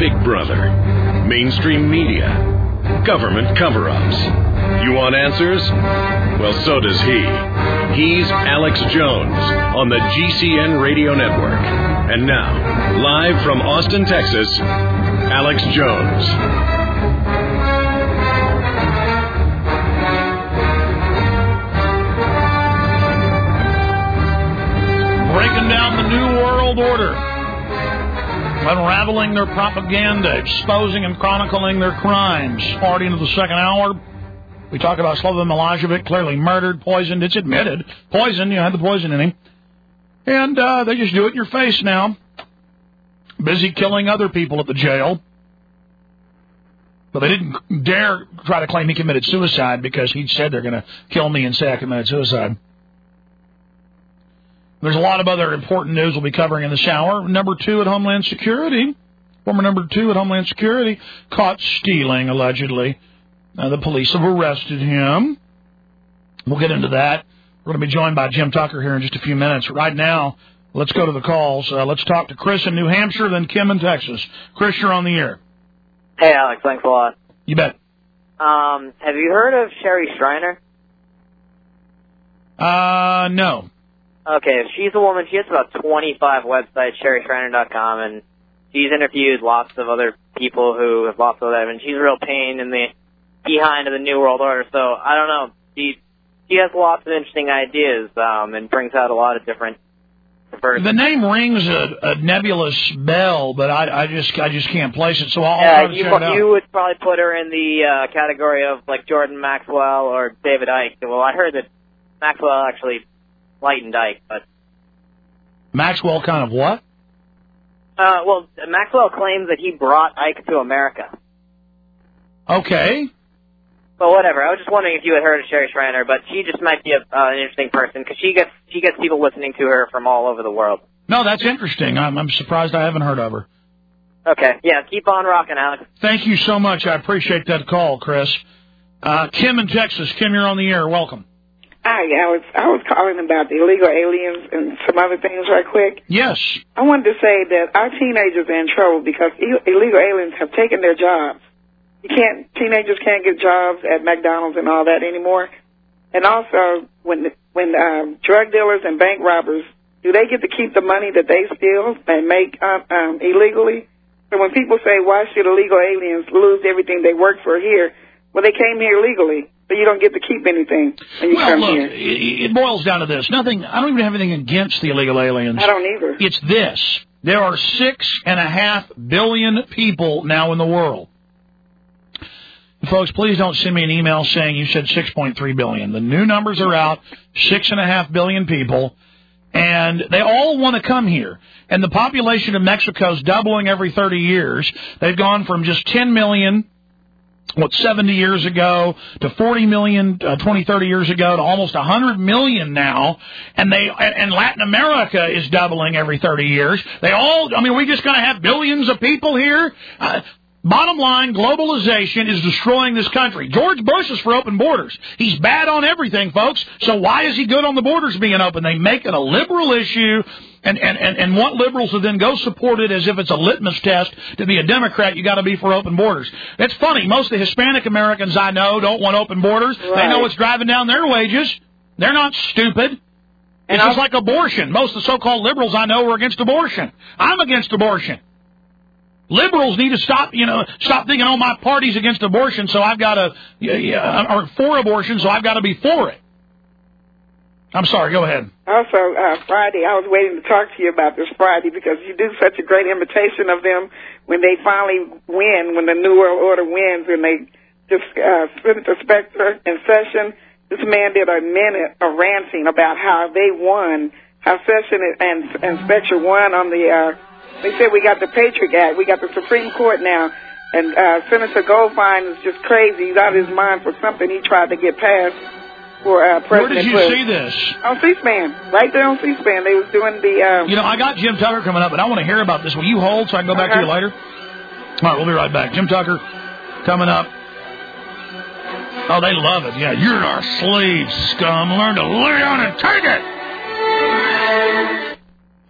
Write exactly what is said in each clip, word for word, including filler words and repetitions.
Big Brother, mainstream media, government cover-ups. You want answers? Well, so does he. He's Alex Jones on the G C N Radio Network. And now, live from Austin, Texas, Alex Jones. Breaking down the New World Order, unraveling their propaganda, exposing and chronicling their crimes. Party into the second hour. We talk about Slobodan Milosevic, clearly murdered, poisoned. It's admitted. Poison, you had the poison in him. And uh, they just do it in your face now. Busy killing other people at the jail. But they didn't dare try to claim he committed suicide because he said they're going to kill me and say I committed suicide. There's a lot of other important news we'll be covering in this hour. Number two at Homeland Security, former number two at Homeland Security, caught stealing, allegedly. Uh, the police have arrested him. We'll get into that. We're going to be joined by Jim Tucker here in just a few minutes. Right now, let's go to the calls. Uh, let's talk to Chris in New Hampshire, then Kim in Texas. Chris, you're on the air. Hey, Alex. Thanks a lot. You bet. Um, have you heard of Sherry Shriner? Uh, no. Okay, she's a woman. She has about twenty-five websites, sherry shriner dot com, and she's interviewed lots of other people who have lots of them, and she's a real pain in the behind of the New World Order. So, I don't know. She she has lots of interesting ideas um, and brings out a lot of different versions. The name rings a, a nebulous bell, but I, I just I just can't place it, so I'll yeah, try to you, check it out. You would probably put her in the uh, category of, like, Jordan Maxwell or David Icke. Well, I heard that Maxwell actually lightened Icke, but... Maxwell kind of what? Uh, well, Maxwell claims that he brought Icke to America. Okay. But whatever. I was just wondering if you had heard of Sherry Shriner, but she just might be a, uh, an interesting person because she gets she gets people listening to her from all over the world. No, that's interesting. I'm, I'm surprised I haven't heard of her. Okay. Yeah, keep on rocking, Alex. Thank you so much. I appreciate that call, Chris. Uh, Kim in Texas. Kim, you're on the air. Welcome. Hi, I was I was calling about the illegal aliens and some other things right quick. Yes. I wanted to say that our teenagers are in trouble because Ill- illegal aliens have taken their jobs. You can't teenagers can't get jobs at McDonald's and all that anymore. And also, when when um, drug dealers and bank robbers, do they get to keep the money that they steal and make um, um, illegally? So when people say, why should illegal aliens lose everything they work for here? Well, they came here legally. So you don't get to keep anything when you well, come look, here. It, it boils down to this. Nothing. I don't even have anything against the illegal aliens. I don't either. It's this. There are six and a half billion people now in the world. Folks, please don't send me an email saying you said six point three billion. The new numbers are out, six and a half billion people, and they all want to come here. And the population of Mexico is doubling every thirty years. They've gone from just ten million what, seventy years ago to forty million, uh, twenty, thirty years ago to almost one hundred million now. And they, and Latin America is doubling every thirty years. They all, I mean, are we just going to have billions of people here? Uh, Bottom line, globalization is destroying this country. George Bush is for open borders. He's bad on everything, folks. So why is he good on the borders being open? They make it a liberal issue and, and, and, and want liberals to then go support it as if it's a litmus test. To be a Democrat, you got to be for open borders. It's funny. Most of the Hispanic Americans I know don't want open borders. Right. They know what's driving down their wages. They're not stupid. And it's I'll, just like abortion. Most of the so-called liberals I know are against abortion. I'm against abortion. Liberals need to stop, you know, stop thinking, oh, my party's against abortion, so I've got to, or for abortion, so I've got to be for it. I'm sorry, go ahead. Also, uh, Friday, I was waiting to talk to you about this Friday because you do such a great imitation of them when they finally win, when the New World Order wins, and they just, uh, Senator Specter in session, this man did a minute of ranting about how they won, how Session and, and Specter won on the, uh, they said we got the Patriot Act, we got the Supreme Court now, and uh, Senator Goldfein is just crazy. He's out of his mind for something he tried to get passed for uh, President Bush. Where Bush. did you see this? On C-SPAN, right there on C-SPAN. They was doing the... Um, you know, I got Jim Tucker coming up, but I want to hear about this. Will you hold so I can go back uh-huh. to you later? All right, we'll be right back. Jim Tucker coming up. Oh, they love it. Yeah, you're our slave, scum. Learn to lay on and take it.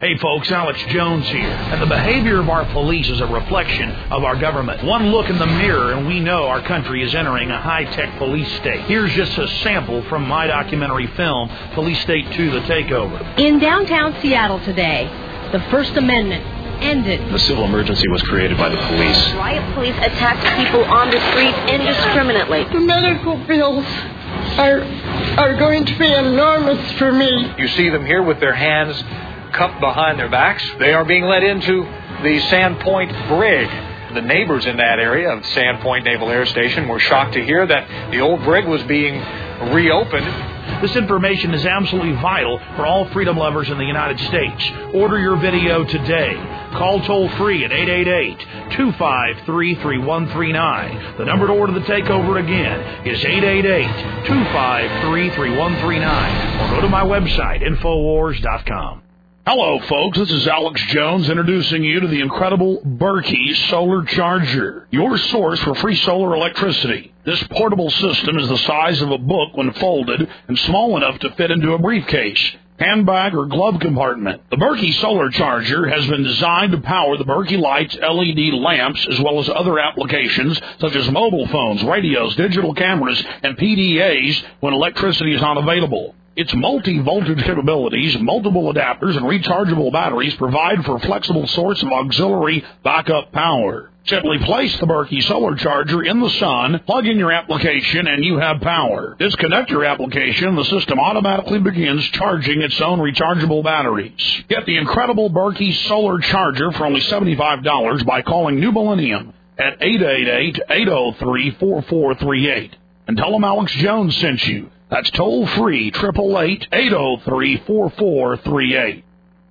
Hey folks, Alex Jones here. And the behavior of our police is a reflection of our government. One look in the mirror and we know our country is entering a high-tech police state. Here's just a sample from my documentary film, Police State two, The Takeover. In downtown Seattle today, the First Amendment ended. The civil emergency was created by the police. Riot police attacked people on the street indiscriminately. The medical bills are, are going to be enormous for me. You see them here with their hands cupped behind their backs. They are being led into the Sandpoint Brig. The neighbors in that area of Sandpoint Naval Air Station were shocked to hear that the old brig was being reopened. This information is absolutely vital for all freedom lovers in the United States. Order your video today. Call toll-free at eight eight eight, two five three, three one three nine. The number to order The Takeover again is eight eight eight, two five three, three one three nine. Or go to my website, infowars dot com. Hello, folks. This is Alex Jones introducing you to the incredible Berkey Solar Charger, your source for free solar electricity. This portable system is the size of a book when folded and small enough to fit into a briefcase, handbag, or glove compartment. The Berkey Solar Charger has been designed to power the Berkey Lights L E D lamps as well as other applications such as mobile phones, radios, digital cameras, and P D As when electricity is not available. Its multi-voltage capabilities, multiple adapters, and rechargeable batteries provide for a flexible source of auxiliary backup power. Simply place the Berkey Solar Charger in the sun, plug in your application, and you have power. Disconnect your application, and the system automatically begins charging its own rechargeable batteries. Get the incredible Berkey Solar Charger for only seventy-five dollars by calling New Millennium at eight eight eight, eight oh three, four four three eight. And tell them Alex Jones sent you. That's toll-free, eight eight eight, eight oh three, four four three eight.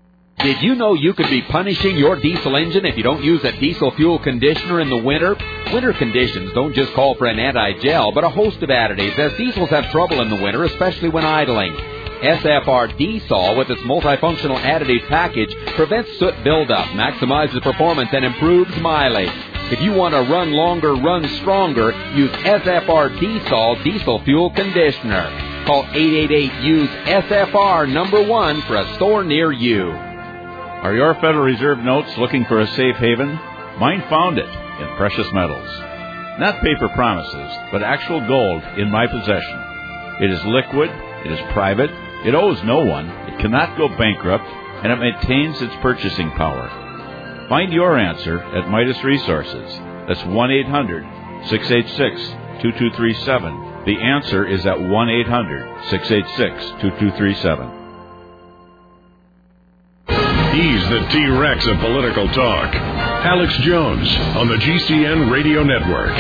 Did you know you could be punishing your diesel engine if you don't use a diesel fuel conditioner in the winter? Winter conditions don't just call for an anti-gel, but a host of additives, as diesels have trouble in the winter, especially when idling. S F R D-Sol, with its multifunctional additive package, prevents soot buildup, maximizes performance, and improves mileage. If you want to run longer, run stronger, use S F R D-Sol Diesel Fuel Conditioner. Call eight eight eight, use S F R number one for a store near you. Are your Federal Reserve notes looking for a safe haven? Mine found it in precious metals. Not paper promises, but actual gold in my possession. It is liquid, it is private, it owes no one, it cannot go bankrupt, and it maintains its purchasing power. Find your answer at Midas Resources. That's one eight hundred, six eight six, two two three seven. The answer is at one eight hundred, six eight six, two two three seven. He's the T-Rex of political talk. Alex Jones on the G C N Radio Network.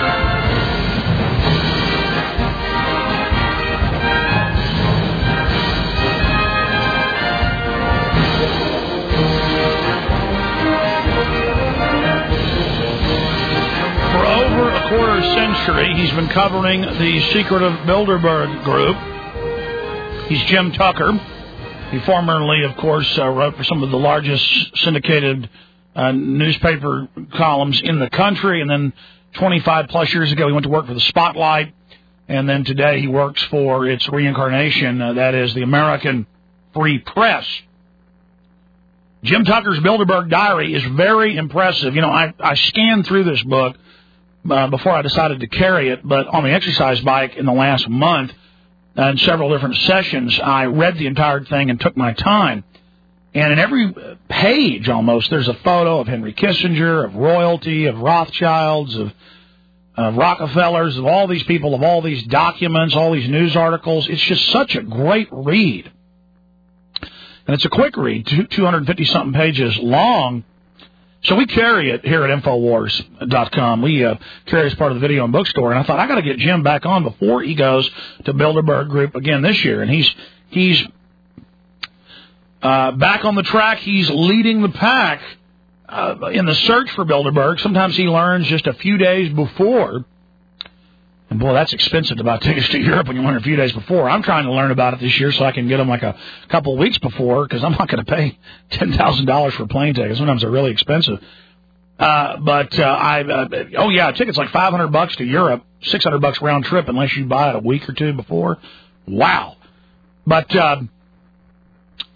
Quarter century, he's been covering the secret of Bilderberg Group. He's Jim Tucker. He formerly, of course, uh, wrote for some of the largest syndicated uh, newspaper columns in the country, and then twenty-five plus years ago, he went to work for the Spotlight, and then today he works for its reincarnation, uh, that is the American Free Press. Jim Tucker's Bilderberg Diary is very impressive. You know, I, I scanned through this book Uh, before I decided to carry it, but on the exercise bike in the last month, uh, in several different sessions, I read the entire thing and took my time. And in every page, almost, there's a photo of Henry Kissinger, of royalty, of Rothschilds, of, of Rockefellers, of all these people, of all these documents, all these news articles. It's just such a great read. And it's a quick read, two hundred fifty-something pages long. So we carry it here at Infowars dot com. We uh, carry it as part of the video and bookstore. And I thought, I got to get Jim back on before he goes to Bilderberg Group again this year. And he's he's uh, back on the track. He's leading the pack uh, in the search for Bilderberg. Sometimes he learns just a few days before. And, boy, that's expensive to buy tickets to Europe when you learn a few days before. I'm trying to learn about it this year so I can get them like a couple of weeks before, because I'm not going to pay ten thousand dollars for plane tickets. Sometimes they're really expensive. Uh, but, uh, I, uh, oh, yeah, tickets like five hundred bucks to Europe, six hundred bucks round trip unless you buy it a week or two before. Wow. But uh,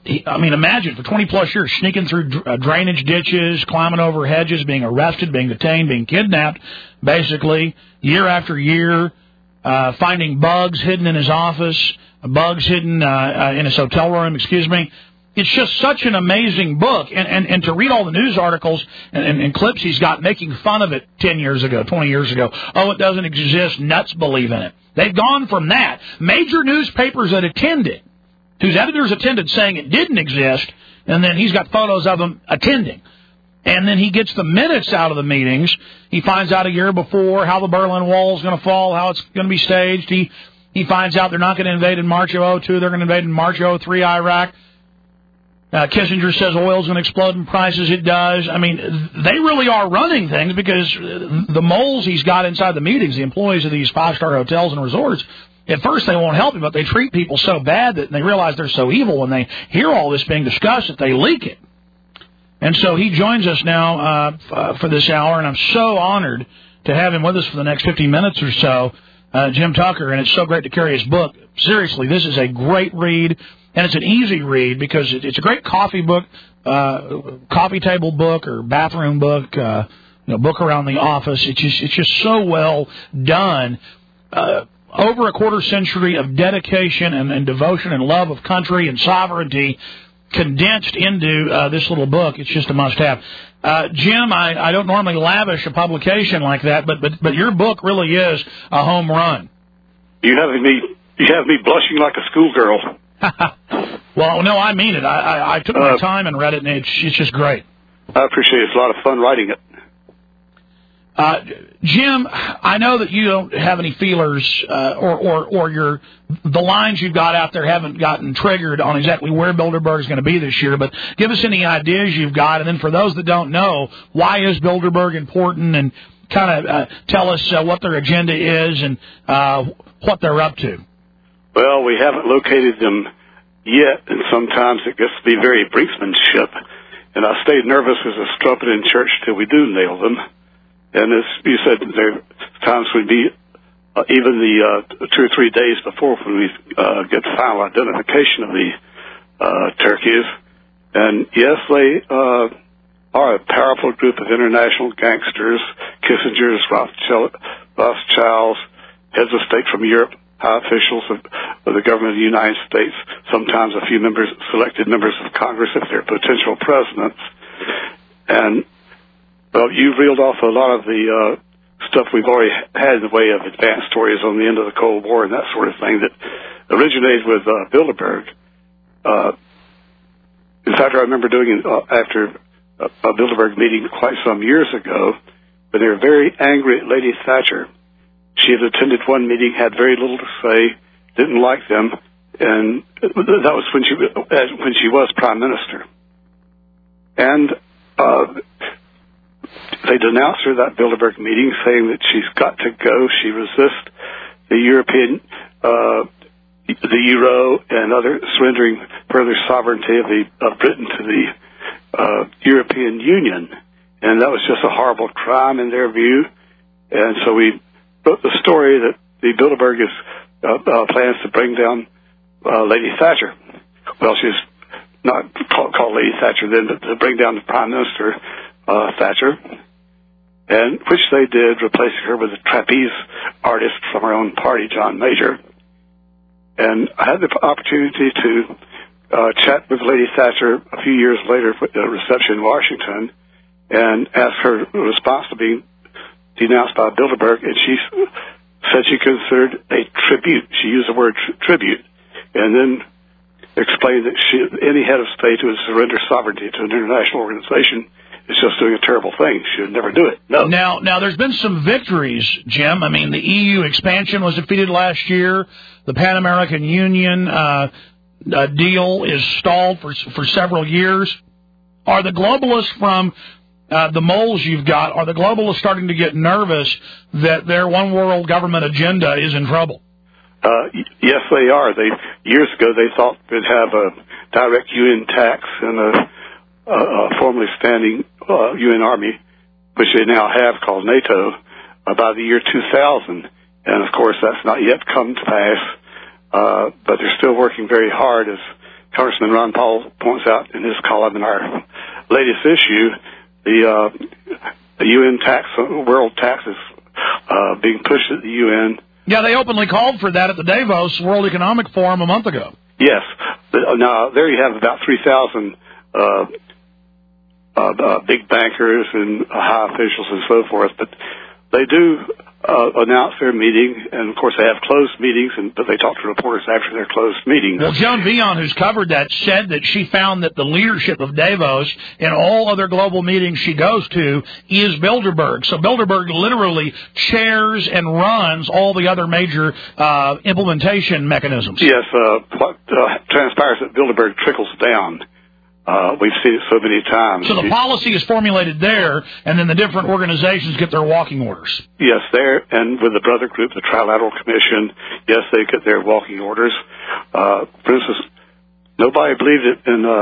he, I mean, imagine for twenty plus years sneaking through dr- uh, drainage ditches, climbing over hedges, being arrested, being detained, being kidnapped, basically year after year, uh, finding bugs hidden in his office, bugs hidden uh, uh, in his hotel room. Excuse me. It's just such an amazing book, and, and, and to read all the news articles and, and, and clips he's got making fun of it ten years ago, twenty years ago. Oh, it doesn't exist. Nuts believe in it. They've gone from that. Major newspapers that attended, whose editors attended saying it didn't exist, and then he's got photos of them attending. And then he gets the minutes out of the meetings. He finds out a year before how the Berlin Wall is going to fall, how it's going to be staged. He, he finds out they're not going to invade in March of oh two. They're going to invade in March of oh three Iraq. Uh, Kissinger says oil's going to explode in prices. It does. I mean, they really are running things because the moles he's got inside the meetings, the employees of these five-star hotels and resorts, at first they won't help him, but they treat people so bad that they realize they're so evil when they hear all this being discussed that they leak it. And so he joins us now uh, f- for this hour, and I'm so honored to have him with us for the next fifteen minutes or so, uh, Jim Tucker, and it's so great to carry his book. Seriously, this is a great read. And it's an easy read because it's a great coffee book, uh, coffee table book or bathroom book, uh, you know, book around the office. It's just, it's just so well done. Uh, over a quarter century of dedication and, and devotion and love of country and sovereignty condensed into uh, this little book. It's just a must-have. Uh, Jim, I, I don't normally lavish a publication like that, but, but but your book really is a home run. You have me, you have me blushing like a schoolgirl. Well, no, I mean it. I, I, I took my uh, time and read it, and it's, it's just great. I appreciate it. It's a lot of fun writing it. Uh, Jim, I know that you don't have any feelers, uh, or, or, or your the lines you've got out there haven't gotten triggered on exactly where Bilderberg is going to be this year, but give us any ideas you've got, and then for those that don't know, why is Bilderberg important, and kind of uh, tell us uh, what their agenda is and uh, what they're up to. Well, we haven't located them yet, and sometimes it gets to be very brinksmanship. And I stayed nervous as a strumpet in church till we do nail them. And as you said, there times would be uh, even the uh, two or three days before when we uh, get final identification of the uh, turkeys. And yes, they uh, are a powerful group of international gangsters, Kissinger's, Rothschild, Rothschilds, heads of state from Europe, high officials of, of the government of the United States, sometimes a few members, selected members of Congress if they're potential presidents. And, well, you reeled off a lot of the uh, stuff we've already had in the way of advanced stories on the end of the Cold War and that sort of thing that originated with uh, Bilderberg. Uh, in fact, I remember doing it uh, after a, a Bilderberg meeting quite some years ago, but they were very angry at Lady Thatcher. She had attended one meeting, had very little to say, didn't like them, and that was when she when she was prime minister. And uh, they denounced her at that Bilderberg meeting, saying that she's got to go. She resists the European, uh, the euro, and other surrendering further sovereignty of the of Britain to the uh, European Union, and that was just a horrible crime in their view. And so we wrote the story that the Bilderberg is, uh, uh, plans to bring down uh, Lady Thatcher. Well, she's not called, called Lady Thatcher then, but to bring down the Prime Minister uh, Thatcher, and which they did, replacing her with a trapeze artist from her own party, John Major. And I had the opportunity to uh, chat with Lady Thatcher a few years later at a reception in Washington and ask her response to being denounced by Bilderberg, and she said she considered a tribute. She used the word tri- tribute, and then explained that she, any head of state who would surrender sovereignty to an international organization is just doing a terrible thing. She would never do it. No. Now, now, there's been some victories, Jim. I mean, the E U expansion was defeated last year. The Pan American Union uh, uh, deal is stalled for for several years. Are the globalists from Uh, the moles you've got, are the globalists starting to get nervous that their one world government agenda is in trouble? Uh, y- yes, they are. They years ago they thought they'd have a direct U N tax and a, a, a formerly standing uh, U N army, which they now have called NATO, uh, by the year two thousand. And of course, that's not yet come to pass. Uh, but they're still working very hard, as Congressman Ron Paul points out in his column in our latest issue, the, uh, the U N tax, world tax is uh, being pushed at the U N. Yeah, they openly called for that at the Davos World Economic Forum a month ago. Yes. Now, there you have about three thousand uh, uh, uh, big bankers and uh, high officials and so forth, but they do uh, announce their meeting, and, of course, they have closed meetings, and but they talk to reporters after their closed meetings. Well, Joan Vion, who's covered that, said that she found that the leadership of Davos in all other global meetings she goes to is Bilderberg. So Bilderberg literally chairs and runs all the other major uh, implementation mechanisms. Yes, uh, what uh, transpires at Bilderberg trickles down. Uh, we've seen it so many times. So the policy is formulated there, and then the different organizations get their walking orders. Yes, there, and with the brother group, the Trilateral Commission, yes, they get their walking orders. Uh, for instance, nobody believed it in, uh,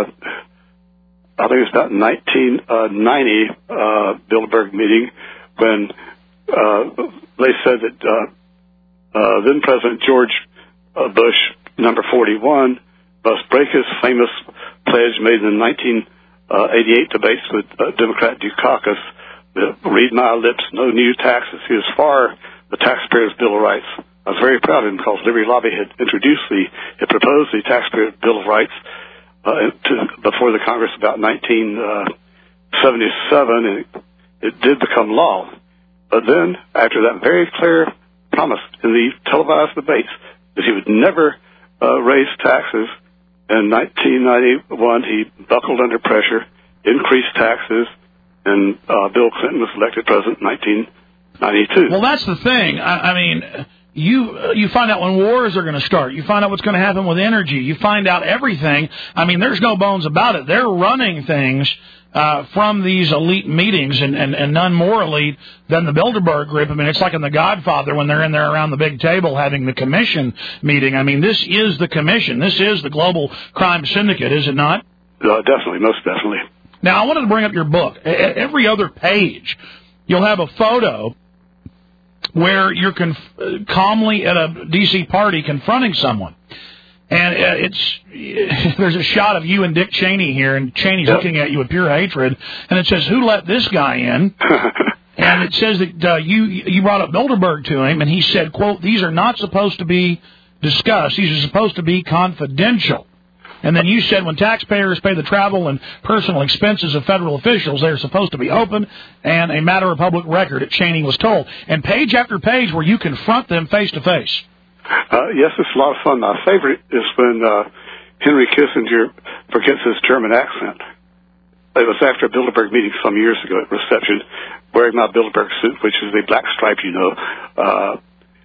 I think it was about nineteen ninety uh, Bilderberg meeting when uh, they said that uh, uh, then President George uh, Bush, number forty-one, must break his famous pledge made in the nineteen eighty-eight debates with uh, Democrat Dukakis, uh, read my lips, no new taxes. He was for the Taxpayers' Bill of Rights. I was very proud of him because Liberty Lobby had introduced the, had proposed the Taxpayers' Bill of Rights uh, to, before the Congress about nineteen seventy-seven, and it, it did become law. But then, after that very clear promise in the televised debates that he would never uh, raise taxes, in nineteen ninety-one, he buckled under pressure, increased taxes, and uh, Bill Clinton was elected president in nineteen ninety-two. Well, that's the thing. I, I mean, you uh, you find out when wars are going to start. You find out what's going to happen with energy. You find out everything. I mean, there's no bones about it. They're running things uh, from these elite meetings, and, and, and none more elite than the Bilderberg group. I mean, it's like in The Godfather when they're in there around the big table having the commission meeting. I mean, this is the commission. This is the global crime syndicate, is it not? Uh, definitely, most definitely. Now, I wanted to bring up your book. Every other page, you'll have a photo where you're conf- calmly at a D C party confronting someone. And it's there's a shot of you and Dick Cheney here, and Cheney's yep. looking at you with pure hatred. And it says, "Who let this guy in?" And it says that uh, you you brought up Bilderberg to him, and he said, "quote These are not supposed to be discussed. These are supposed to be confidential." And then you said, when taxpayers pay the travel and personal expenses of federal officials, they're supposed to be open and a matter of public record, as Cheney was told. And page after page where you confront them face to face. Uh, yes, it's a lot of fun. My favorite is when uh, Henry Kissinger forgets his German accent. It was after a Bilderberg meeting some years ago at reception, wearing my Bilderberg suit, which is the black stripe, you know, uh,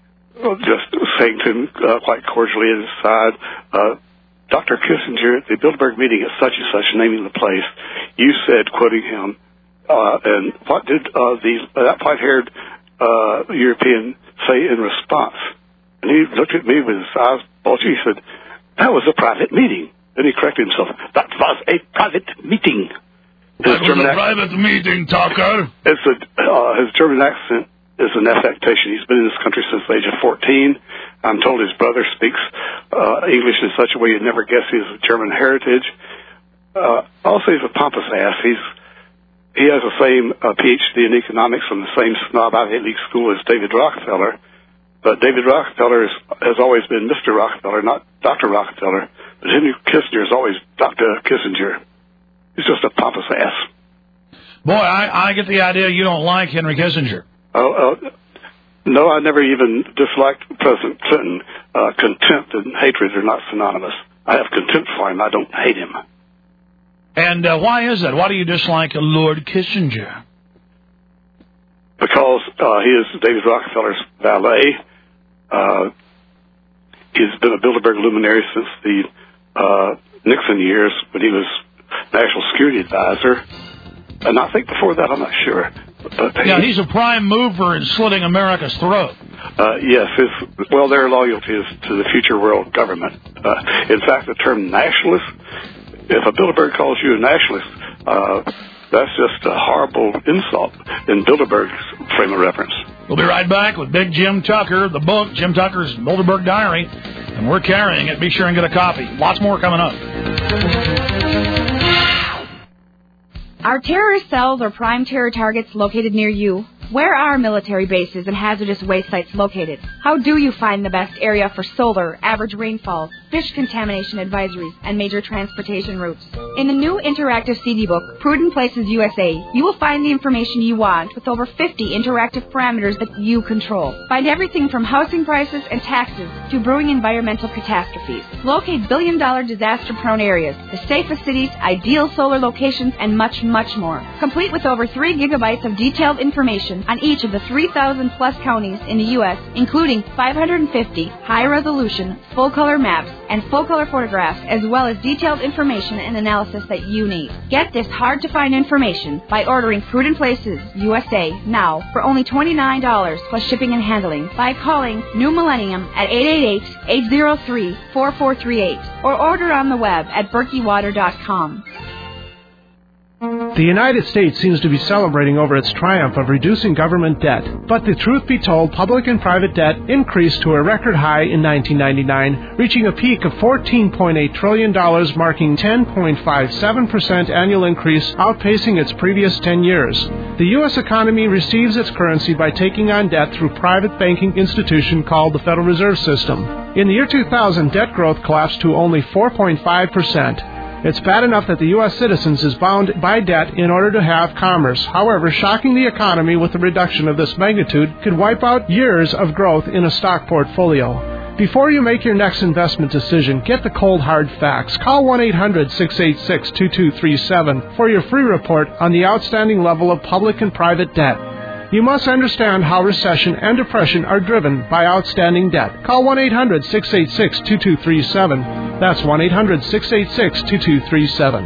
just saying to him uh, quite cordially at his side, uh, Doctor Kissinger, at the Bilderberg meeting at such and such, naming the place, you said, quoting him, uh, and what did uh, the, uh, that white-haired uh, European say in response? And he looked at me with his eyes bulging. He said, that was a private meeting. Then he corrected himself. That was a private meeting. His that was German a private accent, meeting, Tucker. It's a, uh, his German accent is an affectation. He's been in this country since the age of fourteen. I'm told his brother speaks uh, English in such a way you'd never guess he has a German heritage. Uh, also, he's a pompous ass. He's he has the same uh, P H D in economics from the same snob Ivy League school as David Rockefeller. But David Rockefeller is, has always been Mister Rockefeller, not Doctor Rockefeller. But Henry Kissinger is always Doctor Kissinger. He's just a pompous ass. Boy, I, I get the idea you don't like Henry Kissinger. Oh, uh, no, I never even disliked President Clinton. Uh, contempt and hatred are not synonymous. I have contempt for him. I don't hate him. And uh, why is that? Why do you dislike Lord Kissinger? Because uh, he is David Rockefeller's valet. Uh, he's been a Bilderberg luminary since the uh, Nixon years when he was National Security Advisor. And I think before that, I'm not sure. But yeah, he's a prime mover in slitting America's throat. Uh, yes, his, well, their loyalty is to the future world government. Uh, in fact, the term nationalist, if a Bilderberg calls you a nationalist, uh, that's just a horrible insult in Bilderberg's frame of reference. We'll be right back with Big Jim Tucker, the book, Jim Tucker's Bilderberg Diary. and we're carrying it. Be sure and get a copy. Lots more coming up. Are terrorist cells or prime terror targets located near you? Where are military bases and hazardous waste sites located? How do you find the best area for solar, average rainfall, fish contamination advisories, and major transportation routes? In the new interactive C D book, Prudent Places U S A, you will find the information you want with over fifty interactive parameters that you control. Find everything from housing prices and taxes to brewing environmental catastrophes. Locate billion-dollar disaster-prone areas, the safest cities, ideal solar locations, and much, much more. Complete with over three gigabytes of detailed information on each of the three thousand plus counties in the U S, including five hundred fifty high-resolution, full-color maps and full-color photographs, as well as detailed information and analysis that you need. Get this hard-to-find information by ordering Prudent Places U S A now for only twenty-nine dollars plus shipping and handling by calling New Millennium at eight eight eight, eight zero three, four four three eight or order on the web at berkey water dot com. The United States seems to be celebrating over its triumph of reducing government debt. But the truth be told, public and private debt increased to a record high in nineteen ninety-nine, reaching a peak of fourteen point eight trillion dollars, marking ten point five seven percent annual increase, outpacing its previous ten years. The U S economy receives its currency by taking on debt through a private banking institution called the Federal Reserve System. In the year two thousand, debt growth collapsed to only four point five percent. It's bad enough that the U S citizens is bound by debt in order to have commerce. However, shocking the economy with a reduction of this magnitude could wipe out years of growth in a stock portfolio. Before you make your next investment decision, get the cold hard facts. Call one eight hundred, six eight six, two two three seven for your free report on the outstanding level of public and private debt. You must understand how recession and depression are driven by outstanding debt. Call one eight hundred, six eight six, two two three seven. That's one eight hundred, six eight six, two two three seven.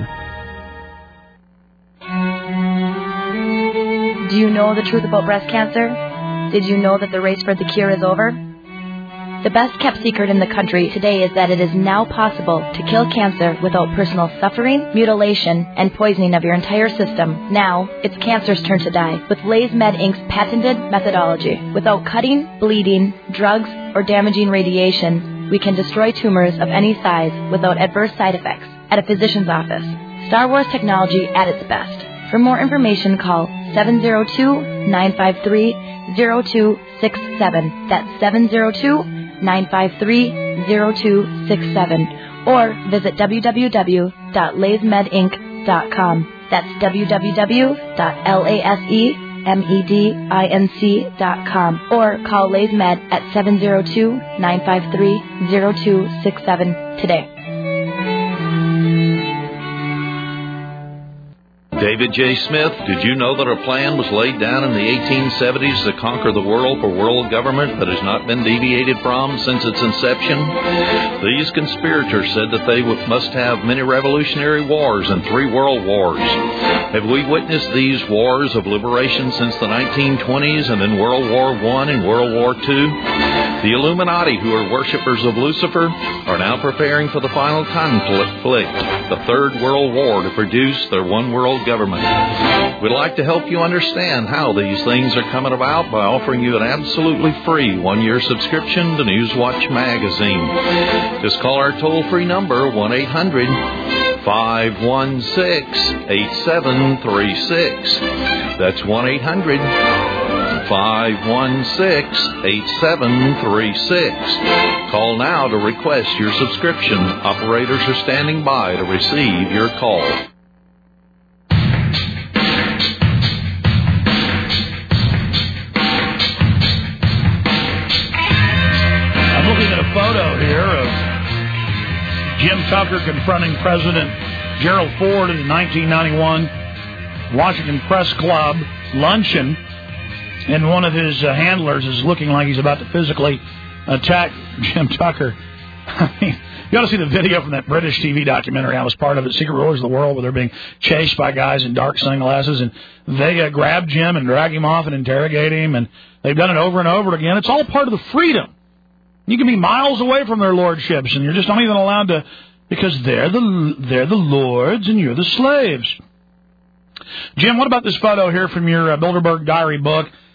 Do you know the truth about breast cancer? Did you know that the race for the cure is over? The best kept secret in the country today is that it is now possible to kill cancer without personal suffering, mutilation, and poisoning of your entire system. Now, it's cancer's turn to die with LaysMed Incorporated's patented methodology. Without cutting, bleeding, drugs, or damaging radiation, we can destroy tumors of any size without adverse side effects at a physician's office. Star Wars technology at its best. For more information, call seven zero two, nine five three, zero two six seven. That's seven zero two, nine five three, zero two six seven. Or visit w w w dot laysmed inc dot com. That's w w w dot laysmed dot com. Or call LaysMed at seven zero two, nine five three, zero two six seven today. David J. Smith, did you know that a plan was laid down in the eighteen seventies to conquer the world for world government that has not been deviated from since its inception? These conspirators said that they must have many revolutionary wars and three world wars. Have we witnessed these wars of liberation since the nineteen twenties and then World War One and World War Two? The Illuminati, who are worshippers of Lucifer, are now preparing for the final conflict, the Third World War, to produce their one world government. We'd like to help you understand how these things are coming about by offering you an absolutely free one-year subscription to Newswatch magazine. Just call our toll-free number, one eight hundred, five one six, eight seven three six. That's one eight hundred, five one six, eight seven three six. Call now to request your subscription. Operators are standing by to receive your call. I'm looking at a photo here of Jim Tucker confronting President Gerald Ford at the nineteen ninety-one Washington Press Club luncheon. And one of his uh, handlers is looking like he's about to physically attack Jim Tucker. I mean, you ought to see the video from that British T V documentary. I was part of it, Secret Rulers of the World, where they're being chased by guys in dark sunglasses. And they uh, grab Jim and drag him off and interrogate him. And they've done it over and over again. It's all part of the freedom. You can be miles away from their lordships, and you're just not even allowed to, because they're the, they're the lords and you're the slaves. Jim, what about this photo here from your uh, Bilderberg Diary book?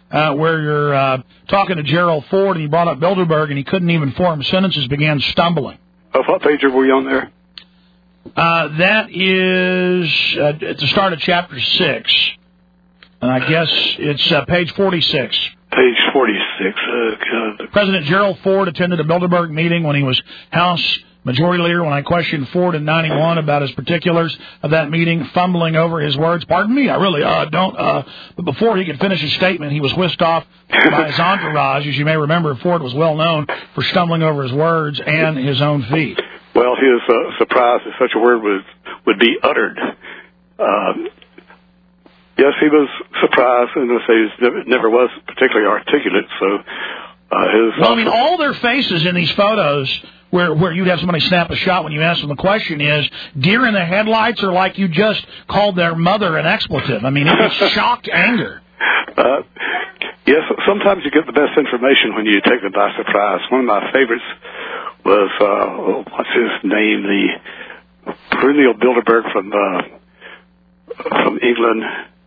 uh, where you're uh, talking to Gerald Ford, and he brought up Bilderberg, and he couldn't even form sentences, began stumbling. Uh, what page were you on there? Uh, that is uh, at the start of chapter six, and I guess it's uh, page forty-six. Page forty-six. Uh, President Gerald Ford attended a Bilderberg meeting when he was House Majority Leader. When I questioned Ford in ninety-one about his particulars of that meeting, fumbling over his words, pardon me, I really uh, don't. Uh, but before he could finish his statement, he was whisked off by his entourage. As you may remember, Ford was well known for stumbling over his words and his own feet. Well, he was uh, surprised that such a word would would be uttered. Um, yes, he was surprised, and he never, never was particularly articulate. So, uh, his. Well, I mean, all their faces in these photos, where where you'd have somebody snap a shot when you ask them the question, is deer in the headlights, or like you just called their mother an expletive. I mean, it was shocked anger. Uh, yes, sometimes you get the best information when you take them by surprise. One of my favorites was, uh, what's his name, the perennial Bilderberg from uh, from England.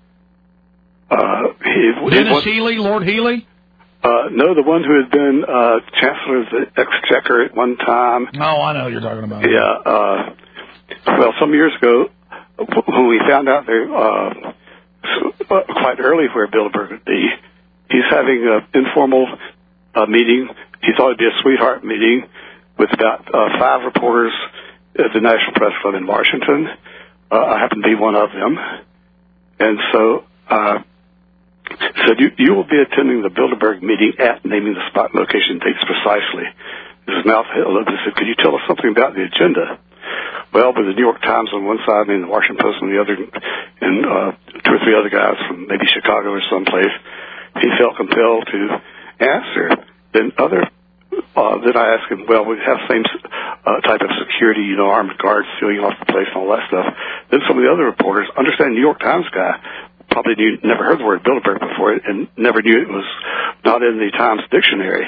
Uh, he, Dennis he, Healy, Lord Healy? Uh, no, the one who had been uh, Chancellor of the Exchequer at one time. Oh, I know who you're talking about. Yeah. Uh, well, some years ago, when we found out there uh, quite early where Bilderberg would be, he's having an informal uh, meeting. He thought it'd be a sweetheart meeting with about uh, five reporters at the National Press Club in Washington. Uh, I happen to be one of them. And so uh, said, you, you will be attending the Bilderberg meeting at naming the spot and location dates precisely. His mouth held up and said, could you tell us something about the agenda? Well, with the New York Times on one side and the Washington Post on the other, and uh, two or three other guys from maybe Chicago or someplace, he felt compelled to answer. Then other Uh, then I asked him, well, we have the same uh, type of security, you know, armed guards sealing off the place and all that stuff. Then some of the other reporters, understand New York Times guy, probably knew, never heard the word Bilderberg before and never knew it was not in the Times dictionary.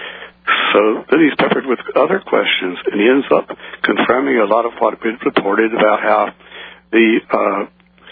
So then he's peppered with other questions, and he ends up confirming a lot of what had been reported about how the uh,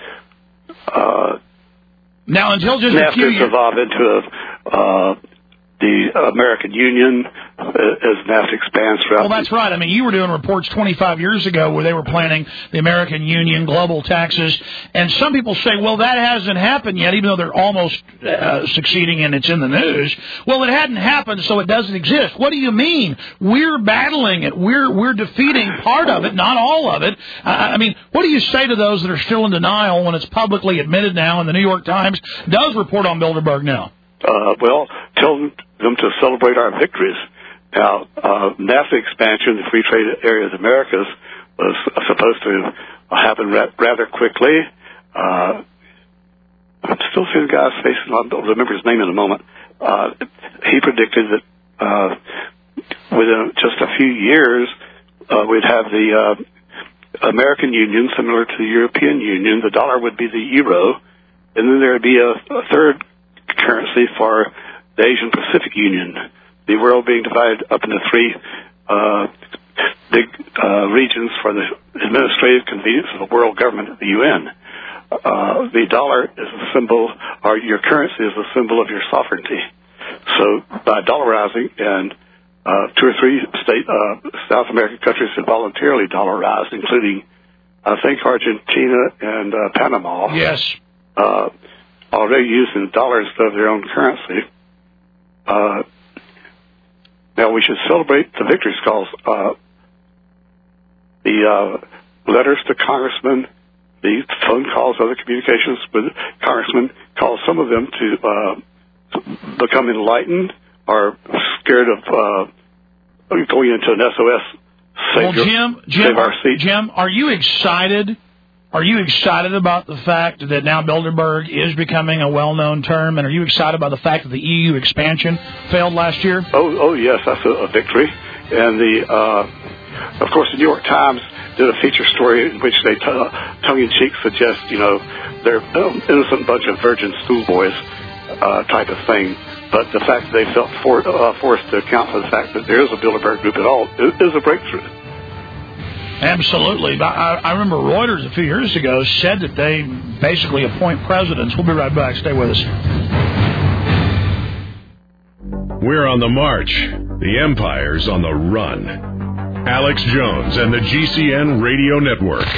uh, now until just a few years evolved into a uh, the American Union uh, as NAFTA expands throughout. Well, that's right. I mean, you were doing reports twenty-five years ago where they were planning the American Union, global taxes, and some people say, well, that hasn't happened yet, even though they're almost uh, succeeding and it's in the news. Well, it hadn't happened, so it doesn't exist. What do you mean? We're battling it. We're we're defeating part of it, not all of it. Uh, I mean, what do you say to those that are still in denial when it's publicly admitted now and the New York Times does report on Bilderberg now? Uh, well, tell them to celebrate our victories. Now, uh, NAFTA expansion, the Free Trade Area of the Americas, was supposed to happen ra- rather quickly. Uh, I'm still seeing the guy's face, and I'll remember his name in a moment. Uh, he predicted that uh, within just a few years, uh, we'd have the uh, American Union, similar to the European Union. The dollar would be the euro, and then there would be a, a third currency for the Asian Pacific Union, the world being divided up into three uh, big uh, regions for the administrative convenience of the world government, the U N. Uh, the dollar is a symbol, or your currency is a symbol of your sovereignty. So by dollarizing, and uh, two or three state uh, South American countries have voluntarily dollarized, including, I think, Argentina and uh, Panama. Yes. Uh, already using the dollar instead of their own currency. Uh, now we should celebrate the victories calls. Uh, the uh, letters to congressmen, the phone calls, other communications with congressmen cause some of them to uh, become enlightened or scared of uh, going into an S O S. Save, well, Jim, Jim, save our seat. Jim, are you excited? Are you excited about the fact that now Bilderberg is becoming a well-known term, and are you excited about the fact that the E U expansion failed last year? Oh, oh yes, that's a, a victory. And the, uh, of course, the New York Times did a feature story in which they t- tongue-in-cheek suggest, you know, they're an innocent bunch of virgin schoolboys uh, type of thing. But the fact that they felt for, uh, forced to account for the fact that there is a Bilderberg group at all is, is a breakthrough. Absolutely. I, I remember Reuters a few years ago said that they basically appoint presidents. We'll be right back. Stay with us. We're on the march. The Empire's on the run. Alex Jones and the G C N Radio Network.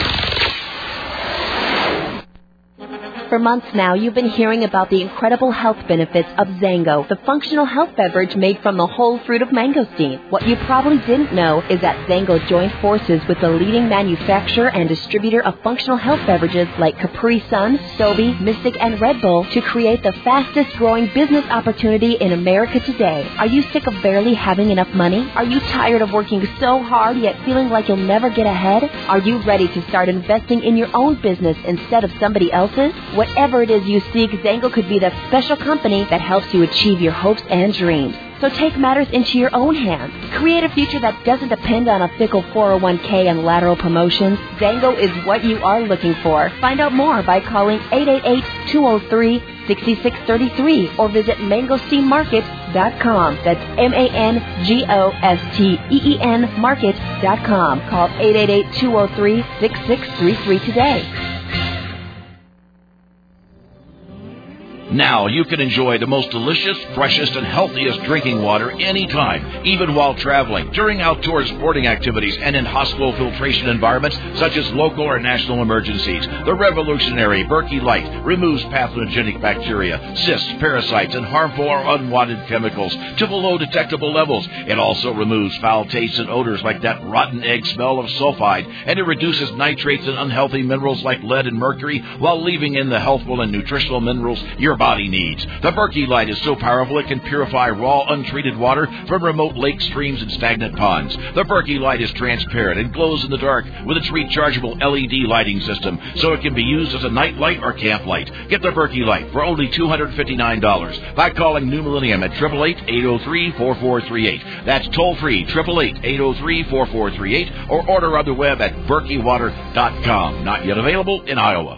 For months now, you've been hearing about the incredible health benefits of Zango, the functional health beverage made from the whole fruit of mangosteen. What you probably didn't know is that Zango joined forces with the leading manufacturer and distributor of functional health beverages like Capri Sun, Sobe, Mystic, and Red Bull to create the fastest growing business opportunity in America today. Are you sick of barely having enough money? Are you tired of working so hard yet feeling like you'll never get ahead? Are you ready to start investing in your own business instead of somebody else's? Whatever it is you seek, Zango could be that special company that helps you achieve your hopes and dreams. So take matters into your own hands. Create a future that doesn't depend on a fickle four oh one k and lateral promotions. Zango is what you are looking for. Find out more by calling eight eight eight, two oh three, six six three three or visit mangosteen market dot com. That's M A N G O S T E E N market dot com. Call eight eight eight, two oh three, six six three three today. Now you can enjoy the most delicious, freshest, and healthiest drinking water anytime, even while traveling, during outdoor sporting activities, and in hospital filtration environments such as local or national emergencies. The revolutionary Berkey Light removes pathogenic bacteria, cysts, parasites, and harmful or unwanted chemicals to below detectable levels. It also removes foul tastes and odors like that rotten egg smell of sulfide, and it reduces nitrates and unhealthy minerals like lead and mercury while leaving in the healthful and nutritional minerals your body needs. The Berkey Light is so powerful it can purify raw, untreated water from remote lakes, streams, and stagnant ponds. The Berkey Light is transparent and glows in the dark with its rechargeable L E D lighting system, so it can be used as a night light or camp light. Get the Berkey Light for only two hundred fifty-nine dollars by calling New Millennium at eight eight eight, eight oh three, four four three eight. That's toll-free, eight eight eight, eight oh three, four four three eight, or order on the web at berkey water dot com. Not yet available in Iowa.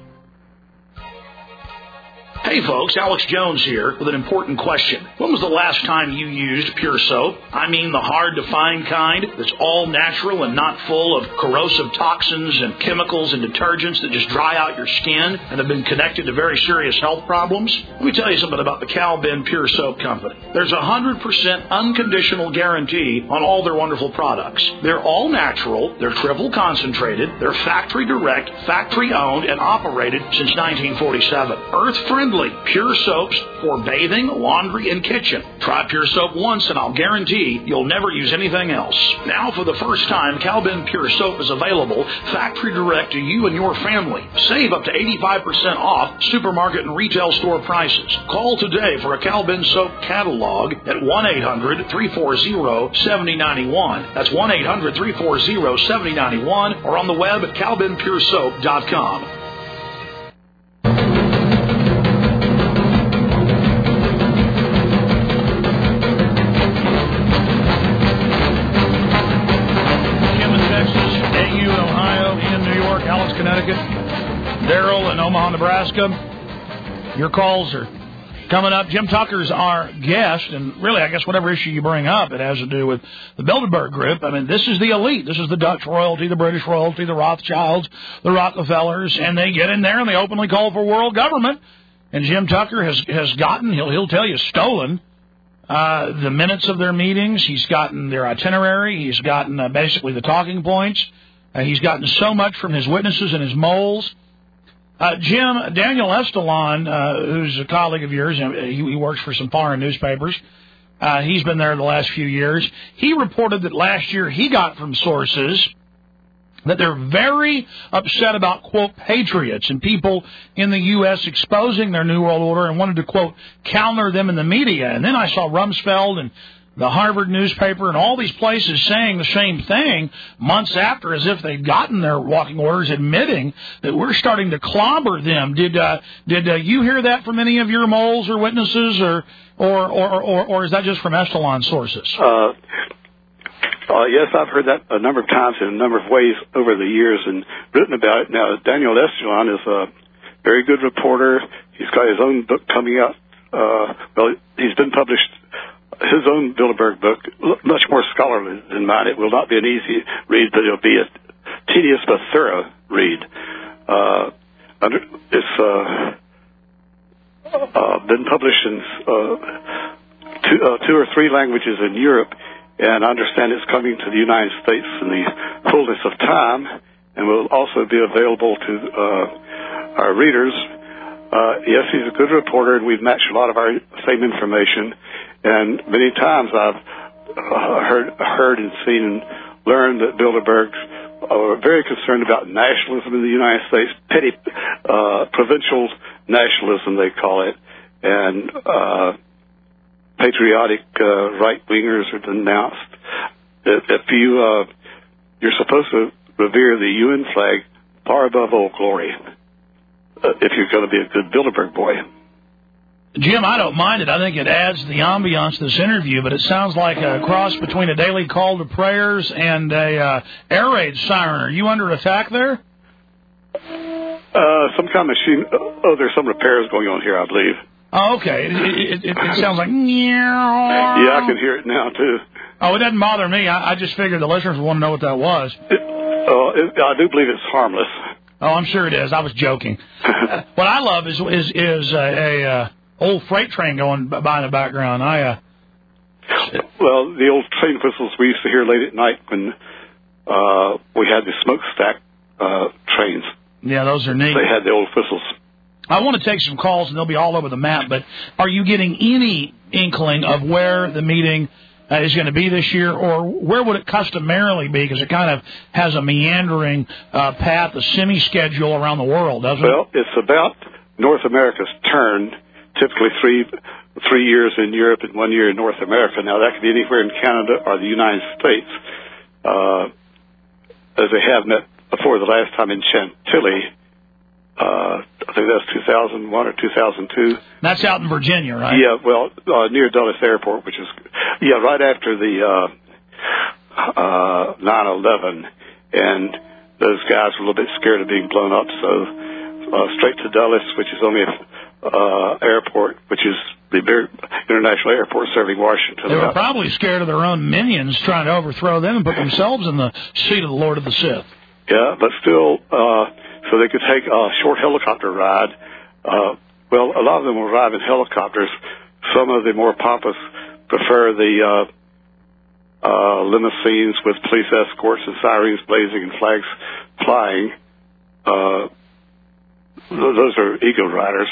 Hey folks, Alex Jones here with an important question. When was the last time you used Pure Soap? I mean the hard-to-find kind that's all natural and not full of corrosive toxins and chemicals and detergents that just dry out your skin and have been connected to very serious health problems? Let me tell you something about the Cal Ben Pure Soap Company. There's a one hundred percent unconditional guarantee on all their wonderful products. They're all natural, they're triple concentrated, they're factory direct, factory owned, and operated since nineteen forty-seven. Earth-friendly. Pure soaps for bathing, laundry, and kitchen. Try Pure Soap once and I'll guarantee you'll never use anything else. Now for the first time, Cal Ben Pure Soap is available factory direct to you and your family. Save up to eighty-five percent off supermarket and retail store prices. Call today for a Cal Ben Soap catalog at one eight hundred, three four zero, seven oh nine one. That's one eight hundred, three four zero, seven oh nine one or on the web at cal ben pure soap dot com. Connecticut, Daryl in Omaha, Nebraska. Your calls are coming up. Jim Tucker's our guest, and really, I guess whatever issue you bring up, it has to do with the Bilderberg Group. I mean, this is the elite. This is the Dutch royalty, the British royalty, the Rothschilds, the Rockefellers, and they get in there and they openly call for world government. And Jim Tucker has, has gotten, he'll, he'll tell you, stolen uh, the minutes of their meetings. He's gotten their itinerary. He's gotten uh, basically the talking points. Uh, he's gotten so much from his witnesses and his moles. Uh, Jim, Daniel Estolon, uh, who's a colleague of yours, he, he works for some foreign newspapers. Uh, he's been there the last few years. He reported that last year he got from sources that they're very upset about, quote, patriots and people in the U S exposing their New World Order and wanted to, quote, counter them in the media. And then I saw Rumsfeld and the Harvard newspaper and all these places saying the same thing months after, as if they'd gotten their walking orders, admitting that we're starting to clobber them. Did uh, did uh, you hear that from any of your moles or witnesses, or or or, or, or is that just from Estolon sources? Uh, uh, yes, I've heard that a number of times in a number of ways over the years and written about it. Now, Daniel Estolon is a very good reporter. He's got his own book coming out. Uh, well, he's been published. His own Bilderberg book, much more scholarly than mine. It will not be an easy read, but it'll be a tedious but thorough read. Uh, under, it's uh, uh, been published in uh, two, uh, two or three languages in Europe, and I understand it's coming to the United States in the fullness of time, and will also be available to uh, our readers. Uh, yes, he's a good reporter, and we've matched a lot of our same information, and many times I've uh, heard, heard and seen and learned that Bilderbergs are very concerned about nationalism in the United States, petty uh, provincial nationalism, they call it, and uh, patriotic uh, right-wingers are denounced. If, if you, uh, you're supposed to revere the U N flag far above Old Glory uh, if you're going to be a good Bilderberg boy. Jim, I don't mind it. I think it adds the ambiance to this interview, but it sounds like a cross between a daily call to prayers and a uh, air raid siren. Are you under attack there? Uh, some kind of machine. Oh, there's some repairs going on here, I believe. Oh, okay. It, it, it, it sounds like... Yeah, I can hear it now, too. Oh, it doesn't bother me. I, I just figured the listeners would want to know what that was. It, uh, it, I do believe it's harmless. Oh, I'm sure it is. I was joking. uh, what I love is is, is a... a uh, old freight train going by in the background. I, uh... Well, the old train whistles we used to hear late at night when uh, we had the smokestack uh, trains. Yeah, those are neat. They had the old whistles. I want to take some calls, and they'll be all over the map, but are you getting any inkling of where the meeting uh, is going to be this year, or where would it customarily be? Because it kind of has a meandering uh, path, a semi-schedule around the world, doesn't it? Well, it's about North America's turn. Typically three three years in Europe and one year in North America. Now, that could be anywhere in Canada or the United States, uh, as they have met before the last time in Chantilly. Uh, I think that's two thousand one or two thousand two. That's out in Virginia, right? Yeah, well, uh, near Dulles Airport, which is, yeah, right after the uh, uh, nine eleven. And those guys were a little bit scared of being blown up, so uh, straight to Dulles, which is only a Uh, airport, which is the international airport serving Washington. They were probably scared of their own minions trying to overthrow them and put themselves in the seat of the Lord of the Sith. Yeah, but still, uh, so they could take a short helicopter ride. Uh, well, a lot of them will arrive in helicopters. Some of the more pompous prefer the uh, uh, limousines with police escorts and sirens blazing and flags flying. Uh, those are ego riders.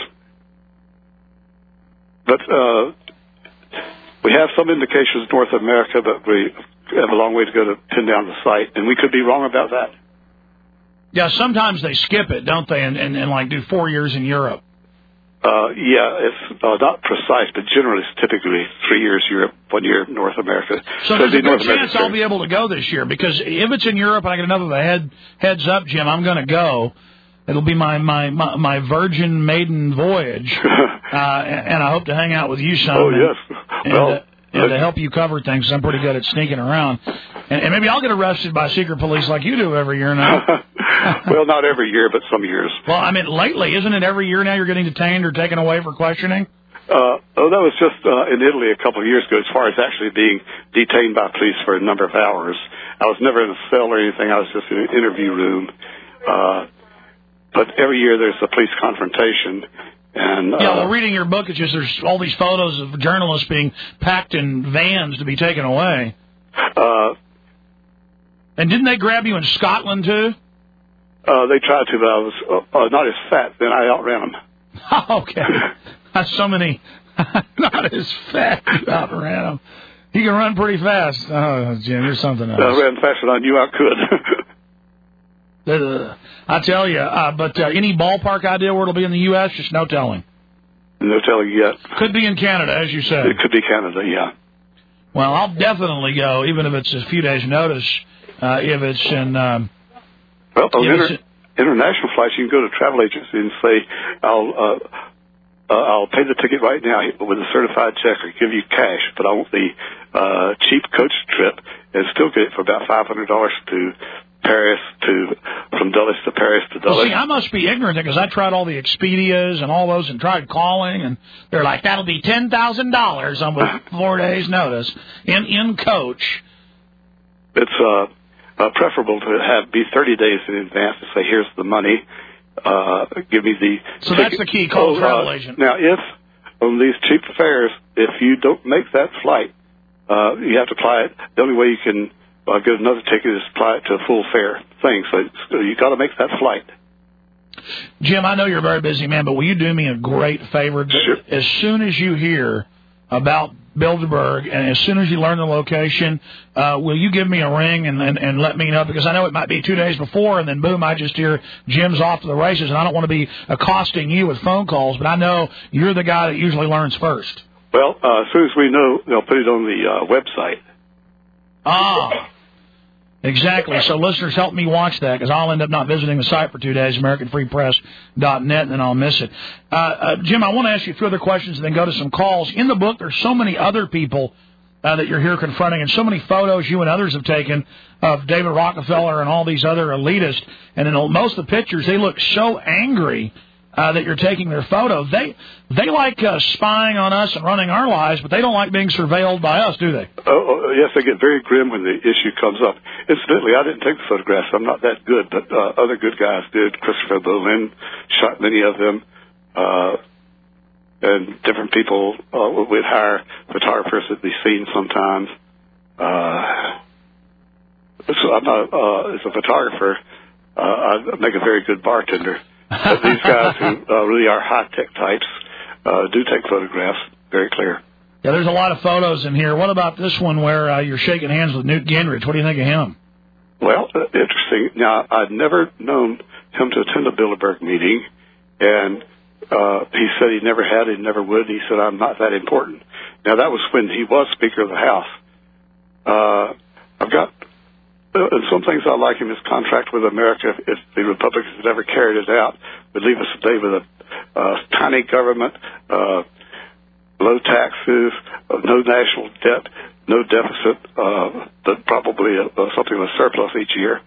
But uh, we have some indications North America, but we have a long way to go to pin down the site, and we could be wrong about that. Yeah, sometimes they skip it, don't they, and, and, and like do four years in Europe. Uh, yeah, it's uh, not precise, but generally it's typically three years Europe, one year North America. So there's a good chance I'll be able to go this year, because if it's in Europe and I get another head, heads up, Jim, I'm going to go. It'll be my, my, my, my virgin maiden voyage, uh, and I hope to hang out with you some. Oh, and, yes. And, well, uh, and to help you cover things, I'm pretty good at sneaking around. And, and maybe I'll get arrested by secret police like you do every year now. Well, not every year, but some years. Well, I mean, lately, isn't it every year now you're getting detained or taken away for questioning? Uh, oh, that was just uh, in Italy a couple of years ago, as far as actually being detained by police for a number of hours. I was never in a cell or anything. I was just in an interview room. Uh But every year there's a police confrontation. And uh, yeah, well, reading your book, it's just there's all these photos of journalists being packed in vans to be taken away. Uh, and didn't they grab you in Scotland, too? Uh, they tried to, but I was uh, uh, not as fat. Then I outran them. Okay. That's so many. Not as fat. You outran them. You can run pretty fast. Oh, Jim, you're something else. I ran faster than I knew I could. Uh, I tell you, uh, but uh, any ballpark idea where it'll be in the U S? Just no telling. No telling yet. Could be in Canada, as you said. It could be Canada, yeah. Well, I'll definitely go, even if it's a few days' notice. Uh, if it's in, um, well, on inter- it's, international flights, you can go to a travel agency and say, "I'll uh, uh, I'll pay the ticket right now with a certified check, or give you cash, but I want the uh, cheap coach trip, and still get it for about five hundred dollars to." Paris to, from Dulles to Paris to Dulles. Well, see, I must be ignorant because I tried all the Expedias and all those and tried calling, and they're like, that'll be ten thousand dollars on with four days' notice in in coach. It's uh, uh, preferable to have be thirty days in advance to say, here's the money, uh, give me the So ticket. that's the key, call oh, a travel uh, agent. Now, if on these cheap fares, if you don't make that flight, uh, you have to apply it. The only way you can uh, get another ticket is apply it to a full fare thing. So, so you got to make that flight. Jim, I know you're a very busy man, but will you do me a great favor? Sure. As soon as you hear about Bilderberg, and as soon as you learn the location, uh, will you give me a ring and, and, and let me know? Because I know it might be two days before, and then boom, I just hear Jim's off to the races, and I don't want to be accosting you with phone calls, but I know you're the guy that usually learns first. Well, uh, as soon as we know, they'll put it on the uh, website. Ah, exactly. So listeners, help me watch that, because I'll end up not visiting the site for two days, American Free Press dot net, and then I'll miss it. Uh, uh, Jim, I want to ask you a few other questions and then go to some calls. In the book, there's so many other people uh, that you're here confronting, and so many photos you and others have taken of David Rockefeller and all these other elitists. And in most of the pictures, they look so angry uh, that you're taking their photos. They they like uh, spying on us and running our lives, but they don't like being surveilled by us, do they? Oh, yes, they get very grim when the issue comes up. Incidentally, I didn't take the photographs. I'm not that good, but uh, other good guys did. Christopher Berlin shot many of them, uh, and different people uh, would hire photographers to be seen sometimes. Uh, so I'm not, uh, as a photographer, uh, I make a very good bartender. But these guys who uh, really are high-tech types uh, do take photographs, very clear. Yeah, there's a lot of photos in here. What about this one where uh, you're shaking hands with Newt Gingrich? What do you think of him? Well, uh, interesting. Now, I'd never known him to attend a Bilderberg meeting, and uh, he said he never had, he never would. He said, I'm not that important. Now, that was when he was Speaker of the House. Uh, I've got, uh, and some things I like him, his contract with America, if the Republicans had ever carried it out, would leave us today with a uh, tiny government, uh, low taxes, uh, no national debt, no deficit, uh, but probably a, a, something of a surplus each year.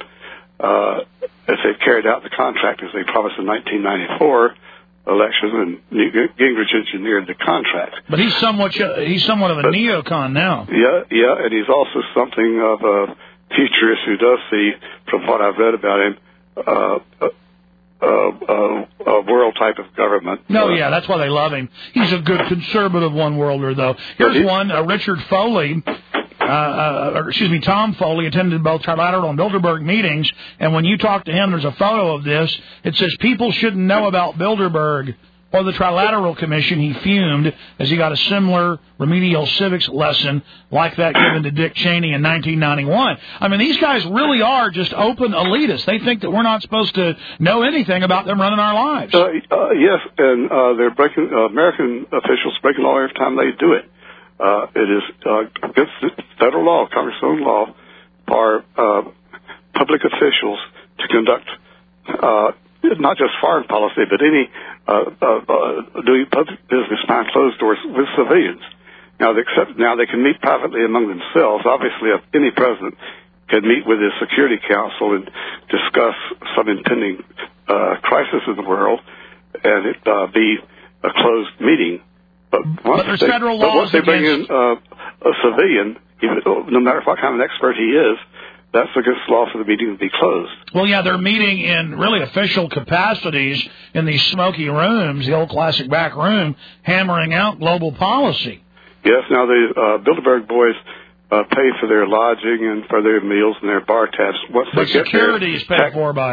Uh, if they carried out the contract as they promised in nineteen ninety-four election, and Gingrich engineered the contract. But he's somewhat he's somewhat of a but, neocon now. Yeah, yeah, and he's also something of a futurist who does see, from what I've read about him, uh, uh, uh, a world type of government. No, uh, yeah, that's why they love him. He's a good conservative one-worlder, though. Here's one, uh, Richard Foley. Uh, uh, or, excuse me, Tom Foley attended both Trilateral and Bilderberg meetings, and when you talk to him, there's a photo of this. It says, people shouldn't know about Bilderberg or the Trilateral Commission. He fumed as he got a similar remedial civics lesson like that given to Dick Cheney in nineteen ninety-one. I mean, these guys really are just open elitists. They think that we're not supposed to know anything about them running our lives. Uh, uh, yes, and uh, they're breaking, uh, American officials breaking law every time they do it. Uh, it is uh, against federal law, Congress-owned law, for uh, public officials to conduct uh, not just foreign policy, but any uh, uh, uh, doing public business behind closed doors with civilians. Now, they accept, now they can meet privately among themselves. Obviously, if any president can meet with his Security Council and discuss some impending uh, crisis in the world, and it uh, be a closed meeting. But once but there's they, federal but laws once they bring against... in uh, a civilian, even, no matter what kind of an expert he is, that's against the law for the meeting to be closed. Well, yeah, they're meeting in really official capacities in these smoky rooms, the old classic back room, hammering out global policy. Yes, now the uh, Bilderberg boys uh, pay for their lodging and for their meals and their bar tabs. Once but they get security there, is paid for by...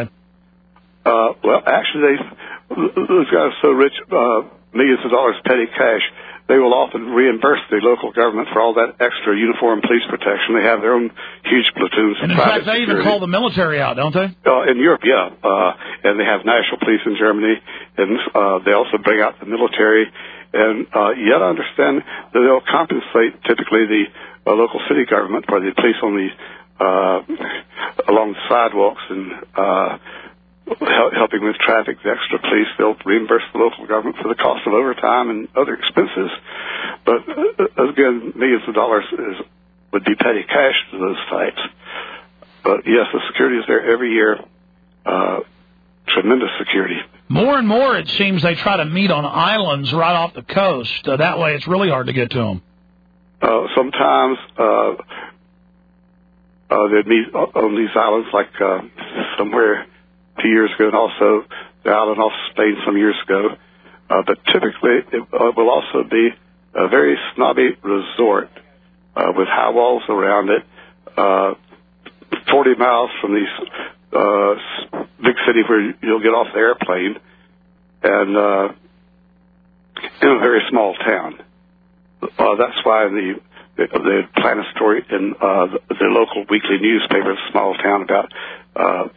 Uh, well, actually, they, those guys are so rich, uh, millions of dollars petty cash, they will often reimburse the local government for all that extra uniform police protection. They have their own huge platoons. And in fact, they even call the military out, don't they? Uh, in Europe, yeah. Uh, and they have national police in Germany, and uh, they also bring out the military. And uh, yet I understand that they'll compensate typically the uh, local city government for the police on the uh, along the sidewalks and uh helping with traffic, the extra police. They'll reimburse the local government for the cost of overtime and other expenses. But uh, again, millions of dollars is, would be petty cash to those types. But yes, the security is there every year. Uh, tremendous security. More and more, it seems they try to meet on islands right off the coast. Uh, that way, it's really hard to get to them. Uh, sometimes uh, uh, they'd meet on these islands, like uh, somewhere two years ago, and also the island off Spain some years ago. uh, but typically it uh, will also be a very snobby resort uh, with high walls around it, uh, forty miles from these uh, big city where you'll get off the airplane, and uh, in a very small town. Uh, that's why the they, they plan a story in uh, the, the local weekly newspaper, a small town, about uh,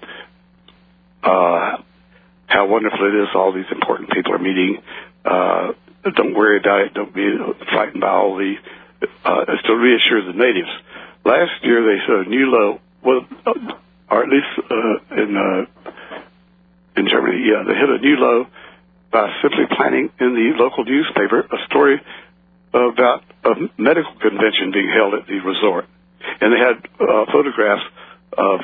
uh, how wonderful it is. All these important people are meeting. Uh, don't worry about it. Don't be frightened by all the. Uh, it's to reassure the natives. Last year they hit a new low. Well, or at least uh, in uh, in Germany, yeah, they hit a new low by simply planning in the local newspaper a story about a medical convention being held at the resort. And they had uh, photographs of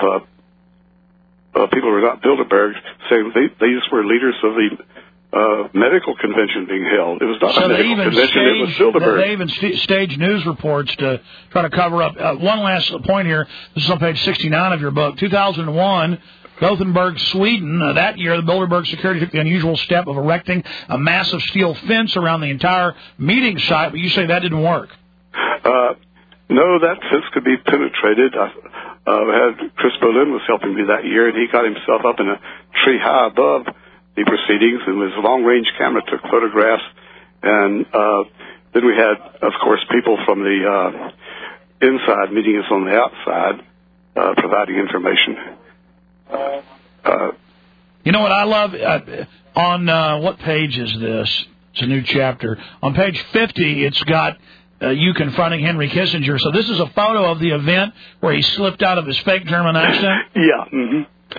uh, uh, people who were not Bilderberg saying they, these were leaders of the uh, medical convention being held. It was not so a medical convention, staged, it was Bilderberg. They even st- staged news reports to try to cover up. Uh, one last point here. This is on page sixty-nine of your book. two thousand one, Gothenburg, Sweden. Uh, that year, the Bilderberg security took the unusual step of erecting a massive steel fence around the entire meeting site, but you say that didn't work. Uh, no, that fence could be penetrated. I uh, had Chris Berlin was helping me that year, and he got himself up in a tree high above the proceedings, and his long-range camera took photographs. And uh, then we had, of course, people from the uh, inside meeting us on the outside, uh, providing information. Uh, you know what I love? Uh, on uh, what page is this? It's a new chapter. On page fifty, it's got uh, you confronting Henry Kissinger. So this is a photo of the event where he slipped out of his fake German accent? Yeah. Mm-hmm.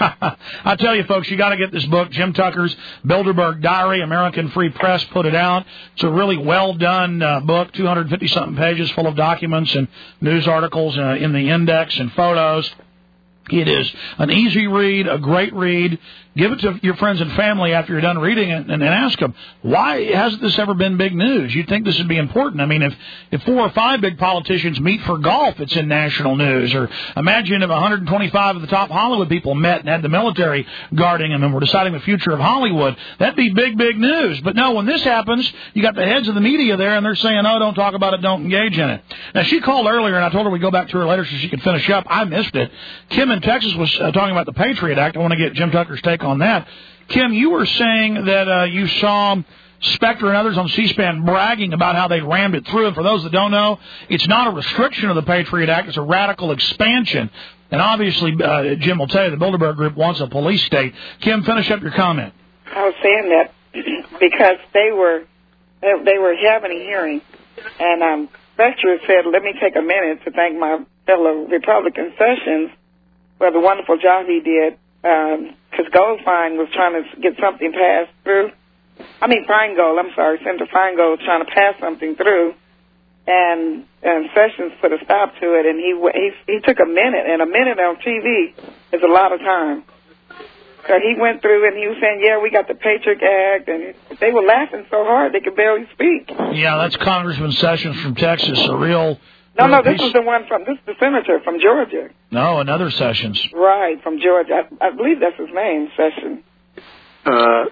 I tell you, folks, you got to get this book, Jim Tucker's Bilderberg Diary. American Free Press put it out. It's a really well-done uh, book, two hundred fifty-something pages full of documents and news articles uh, in the index and photos. It is an easy read, a great read. Give it to your friends and family after you're done reading it, and, and ask them, why hasn't this ever been big news? You'd think this would be important. I mean, if, if four or five big politicians meet for golf, it's in national news. Or imagine if one hundred twenty-five of the top Hollywood people met and had the military guarding them and were deciding the future of Hollywood. That'd be big, big news. But no, when this happens, you got the heads of the media there, and they're saying, oh, don't talk about it, don't engage in it. Now, she called earlier, and I told her we'd go back to her later so she could finish up. I missed it. Kim in Texas was uh, talking about the Patriot Act. I want to get Jim Tucker's take on that. Kim, you were saying that uh, you saw Spectre and others on C-SPAN bragging about how they rammed it through. And for those that don't know, it's not a restriction of the Patriot Act. It's a radical expansion. And obviously, uh, Jim will tell you, the Bilderberg Group wants a police state. Kim, finish up your comment. I was saying that because they were they were having a hearing, and um, Spectre said, let me take a minute to thank my fellow Republican Sessions for the wonderful job he did, because um, Goldfein was trying to get something passed through. I mean, Feingold, I'm sorry, Senator Feingold was trying to pass something through, and, and Sessions put a stop to it, and he, he he took a minute, and a minute on T V is a lot of time. So he went through, and he was saying, yeah, we got the Patriot Act, and they were laughing so hard they could barely speak. Yeah, that's Congressman Sessions from Texas, a real... No, no, this was the one from, this is the senator from Georgia. No, another Sessions. Right, from Georgia. I, I believe that's his name, Sessions. Uh, a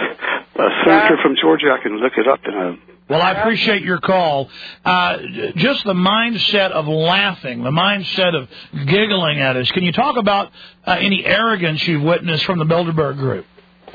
senator from Georgia, I can look it up. In a... Well, I appreciate your call. Uh, just the mindset of laughing, the mindset of giggling at us. Can you talk about uh, any arrogance you've witnessed from the Bilderberg Group?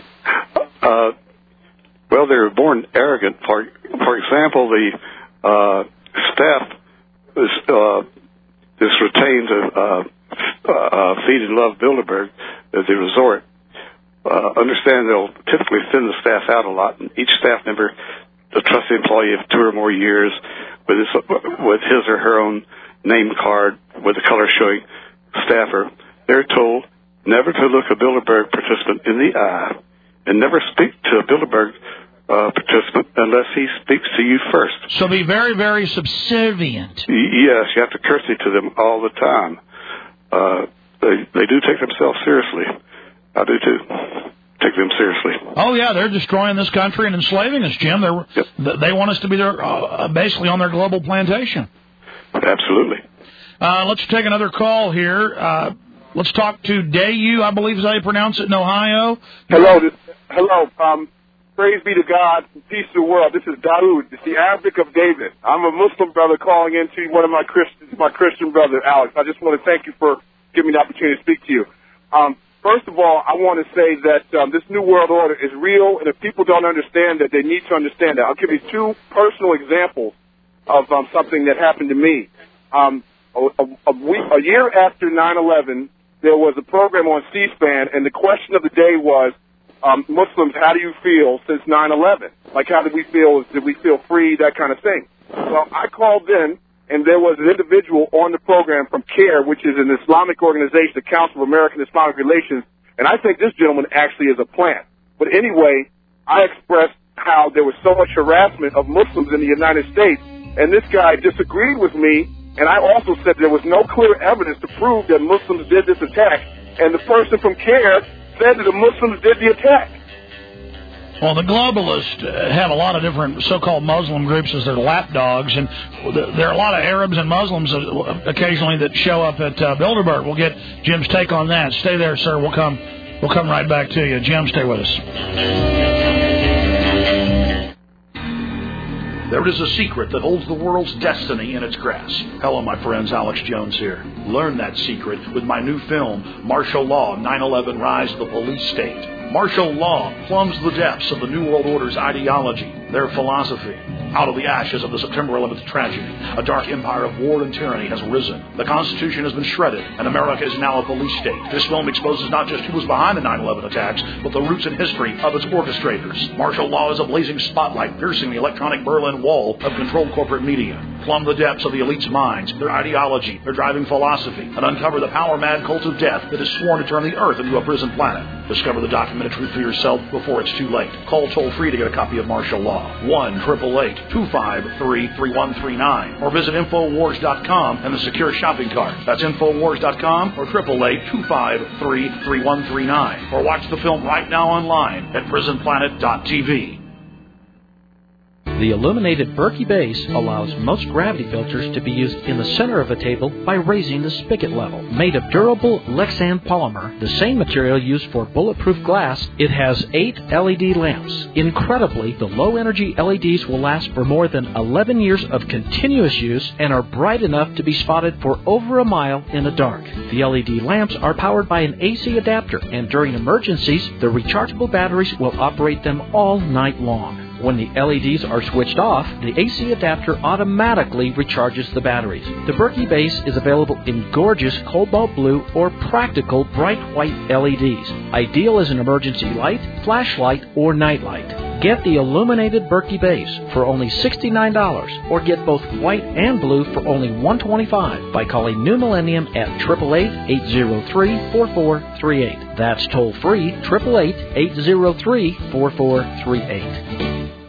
Uh, well, they were born arrogant. For, for example, the uh, staff is, uh, is retained to uh, uh, feed and love Bilderberg at the resort. Uh, understand they'll typically thin the staff out a lot, and each staff member, a trusted employee of two or more years, with his, with his or her own name card with the color showing staffer, they're told never to look a Bilderberg participant in the eye and never speak to a Bilderberg uh, participant unless he speaks to you first. So be very, very subservient. Y- yes, you have to curtsy to them all the time. Uh, they they do take themselves seriously. I do too. Take them seriously. Oh yeah, they're destroying this country and enslaving us, Jim. They're, yep. They want us to be their, uh, basically on their global plantation. Absolutely. Uh, let's take another call here. Uh, let's talk to Dayu, I believe is how you pronounce it, in Ohio. Hello, hello. Um, Praise be to God, peace to the world. This is Daoud. It's the Arabic of David. I'm a Muslim brother calling in to one of my Christians, my Christian brother, Alex. I just want to thank you for giving me the opportunity to speak to you. Um, first of all, I want to say that um, this New World Order is real, and if people don't understand that, they need to understand that. I'll give you two personal examples of um, something that happened to me. Um, a, a, a, week, a year after nine eleven, there was a program on C-SPAN, and the question of the day was, Um, Muslims, how do you feel since nine eleven? Like, how did we feel? Did we feel free? That kind of thing. Well, I called in, and there was an individual on the program from CARE, which is an Islamic organization, the Council of American Islamic Relations, and I think this gentleman actually is a plant. But anyway, I expressed how there was so much harassment of Muslims in the United States, and this guy disagreed with me, and I also said there was no clear evidence to prove that Muslims did this attack, and the person from CARE said that the Muslims did the attack. Well, the globalists uh, have a lot of different so-called Muslim groups as their lapdogs, and there are a lot of Arabs and Muslims uh, occasionally that show up at uh, Bilderberg. We'll get Jim's take on that. Stay there, sir. We'll come. We'll come right back to you. Jim, stay with us. There is a secret that holds the world's destiny in its grasp. Hello, my friends. Alex Jones here. Learn that secret with my new film, Martial Law, nine eleven Rise of the Police State. Martial law plumbs the depths of the New World Order's ideology, their philosophy. Out of the ashes of the September eleventh tragedy, a dark empire of war and tyranny has risen. The Constitution has been shredded, and America is now a police state. This film exposes not just who was behind the nine eleven attacks, but the roots and history of its orchestrators. Martial law is a blazing spotlight piercing the electronic Berlin Wall of controlled corporate media. Plumb the depths of the elite's minds, their ideology, their driving philosophy, and uncover the power-mad cult of death that has sworn to turn the earth into a prison planet. Discover the documented truth for yourself before it's too late. Call toll-free to get a copy of Martial Law, one eight eight eight, two five three, three one three nine, or visit Infowars dot com and the secure shopping cart. That's Infowars dot com or eight eight eight, two five three, three one three nine. Or watch the film right now online at prison planet dot t v. The illuminated Berkey base allows most gravity filters to be used in the center of a table by raising the spigot level. Made of durable Lexan polymer, the same material used for bulletproof glass, it has eight L E D lamps. Incredibly, the low-energy L E Ds will last for more than eleven years of continuous use and are bright enough to be spotted for over a mile in the dark. The L E D lamps are powered by an A C adapter, and during emergencies, the rechargeable batteries will operate them all night long. When the L E Ds are switched off, the A C adapter automatically recharges the batteries. The Berkey base is available in gorgeous cobalt blue or practical bright white L E Ds. Ideal as an emergency light, flashlight, or nightlight. Get the illuminated Berkey base for only sixty-nine dollars, or get both white and blue for only one hundred twenty-five dollars by calling New Millennium at eight eight eight, eight zero three, four four three eight. That's toll free, eight eight eight, eight zero three, four four three eight.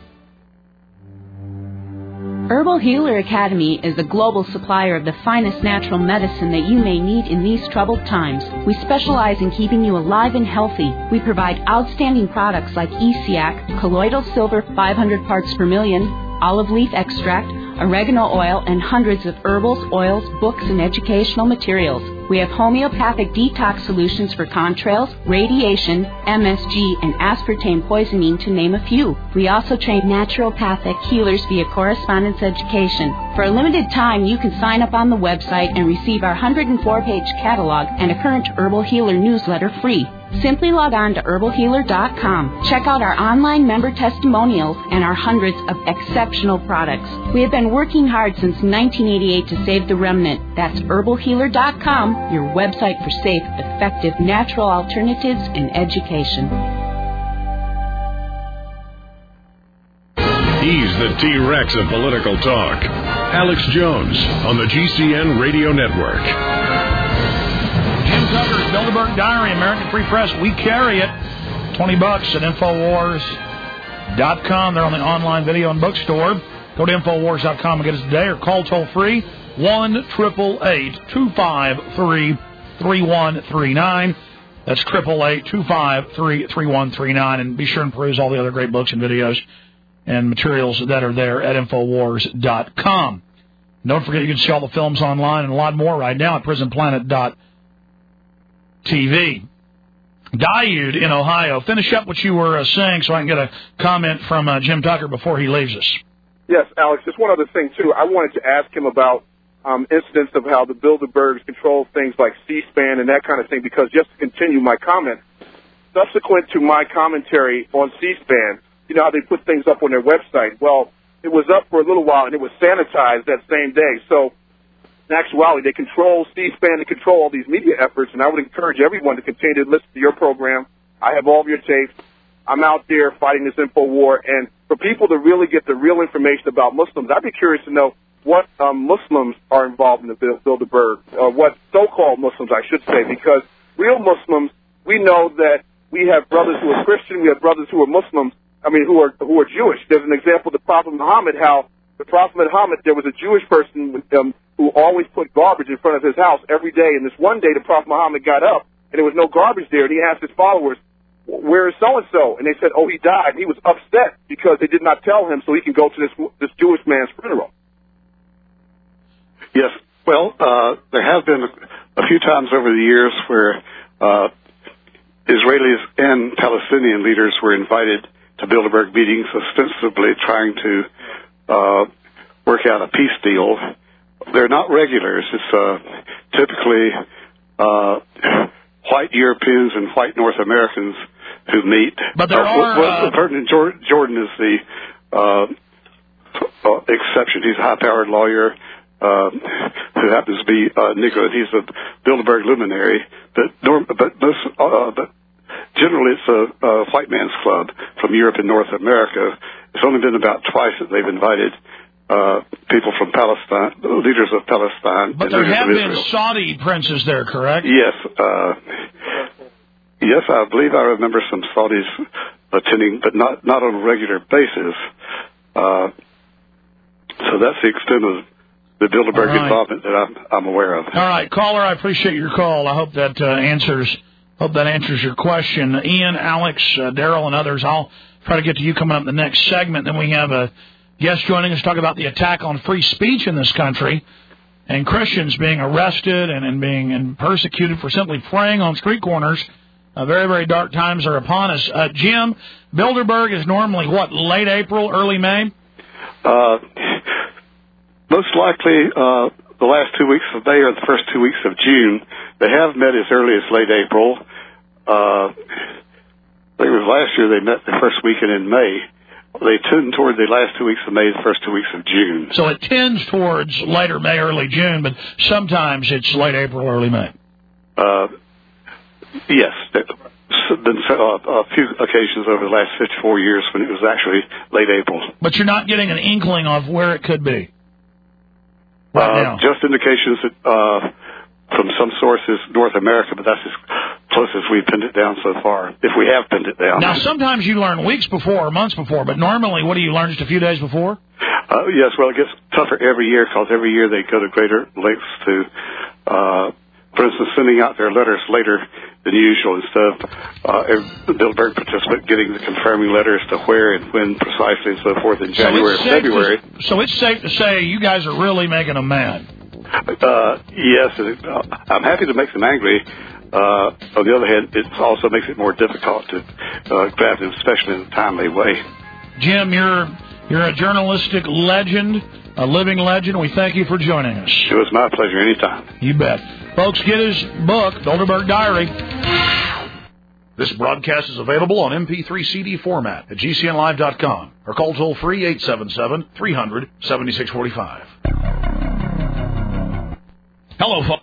Herbal Healer Academy is a global supplier of the finest natural medicine that you may need in these troubled times. We specialize in keeping you alive and healthy. We provide outstanding products like E C A C, colloidal silver five hundred parts per million, olive leaf extract, oregano oil, and hundreds of herbals, oils, books, and educational materials. We have homeopathic detox solutions for contrails, radiation, M S G, and aspartame poisoning, to name a few. We also train naturopathic healers via correspondence education. For a limited time, you can sign up on the website and receive our one hundred four page catalog and a current Herbal Healer newsletter free. Simply log on to herbal healer dot com. Check out our online member testimonials and our hundreds of exceptional products. We have been working hard since nineteen eighty-eight to save the remnant. That's herbal healer dot com, your website for safe, effective, natural alternatives and education. He's the T-Rex of political talk. Alex Jones on the G C N Radio Network. Jim Tucker's Bilderberg Diary, American Free Press. We carry it. twenty bucks at Infowars dot com. They're on the online video and bookstore. Go to Infowars dot com and get us today, or call toll free one eight eight eight, two five three, three one three nine. That's eight eight eight, two five three, three one three nine. And be sure and peruse all the other great books and videos and materials that are there at Infowars dot com. Don't forget you can see all the films online and a lot more right now at prison planet dot t v. Diode in Ohio. Finish up what you were uh, saying so I can get a comment from uh, Jim Tucker before he leaves us. Yes, Alex, just one other thing, too. I wanted to ask him about um, incidents of how the Bilderbergs control things like C-SPAN and that kind of thing, because just to continue my comment, subsequent to my commentary on C-SPAN, you know how they put things up on their website. Well, it was up for a little while, and it was sanitized that same day. So, in actuality, they control C-SPAN, they control all these media efforts, and I would encourage everyone to continue to listen to your program. I have all of your tapes. I'm out there fighting this info war, and for people to really get the real information about Muslims, I'd be curious to know what um, Muslims are involved in the Bilderberg, or what so-called Muslims, I should say, because real Muslims, we know that we have brothers who are Christian, we have brothers who are Muslims, I mean, who are who are Jewish. There's an example of the Prophet Muhammad, how the Prophet Muhammad, there was a Jewish person with, um, who always put garbage in front of his house every day, and this one day the Prophet Muhammad got up, and there was no garbage there, and he asked his followers, where is so-and-so? And they said, oh, he died. And he was upset because they did not tell him so he can go to this this Jewish man's funeral. Yes. Well, uh, there have been a few times over the years where uh, Israelis and Palestinian leaders were invited to Bilderberg meetings, ostensibly trying to uh, work out a peace deal. They're not regulars. It's uh, typically uh, white Europeans and white North Americans who meet. But there uh, are... Well, uh... Ferdinand Jordan is the uh, uh, exception. He's a high-powered lawyer uh, who happens to be uh, Negro. He's a Bilderberg luminary. But, norm, but, most, uh, but generally it's a, a white man's club from Europe and North America. It's only been about twice that they've invited uh, people from Palestine, leaders of Palestine. But there have been Saudi princes there, correct? Yes. Uh, yes, I believe I remember some Saudis attending, but not, not on a regular basis. Uh, so that's the extent of the Bilderberg right. involvement that I'm, I'm aware of. All right, caller, I appreciate your call. I hope that uh, answers hope that answers your question. Ian, Alex, uh, Daryl, and others, I'll try to get to you coming up in the next segment. Then we have a guest joining us to talk about the attack on free speech in this country and Christians being arrested and, and being and persecuted for simply praying on street corners. Uh, very, very dark times are upon us. Uh, Jim, Bilderberg is normally, what, late April, early May? Uh, most likely uh, the last two weeks of May or the first two weeks of June. They have met as early as late April. Uh, I think it was last year they met the first weekend in May. They tend toward the last two weeks of May, the first two weeks of June. So it tends towards later May, early June, but sometimes it's late April, early May. Uh, yes. There's been uh, a few occasions over the last fifty-four years when it was actually late April. But you're not getting an inkling of where it could be right uh, now? Just indications that uh, from some sources, North America, but that's as close as we've pinned it down so far, if we have pinned it down. Now, sometimes you learn weeks before or months before, but normally, what do you learn just a few days before? Uh, yes, well, it gets tougher every year because every year they go to greater lengths to, uh, for instance, sending out their letters later than usual instead of uh, the Bilderberg participant getting the confirming letters to where and when precisely and so forth in January so or February. To, so it's safe to say you guys are really making them mad. Uh, yes, it, uh, I'm happy to make them angry. Uh, on the other hand, it also makes it more difficult to uh, grab them, especially in a timely way. Jim, you're you're a journalistic legend, a living legend. We thank you for joining us. It was my pleasure. Anytime. You bet. Folks, get his book, Bilderberg Diary. This broadcast is available on M P three C D format at G C N live dot com or call toll-free eight seven seven, three hundred, seventy-six forty-five. Hello, folks.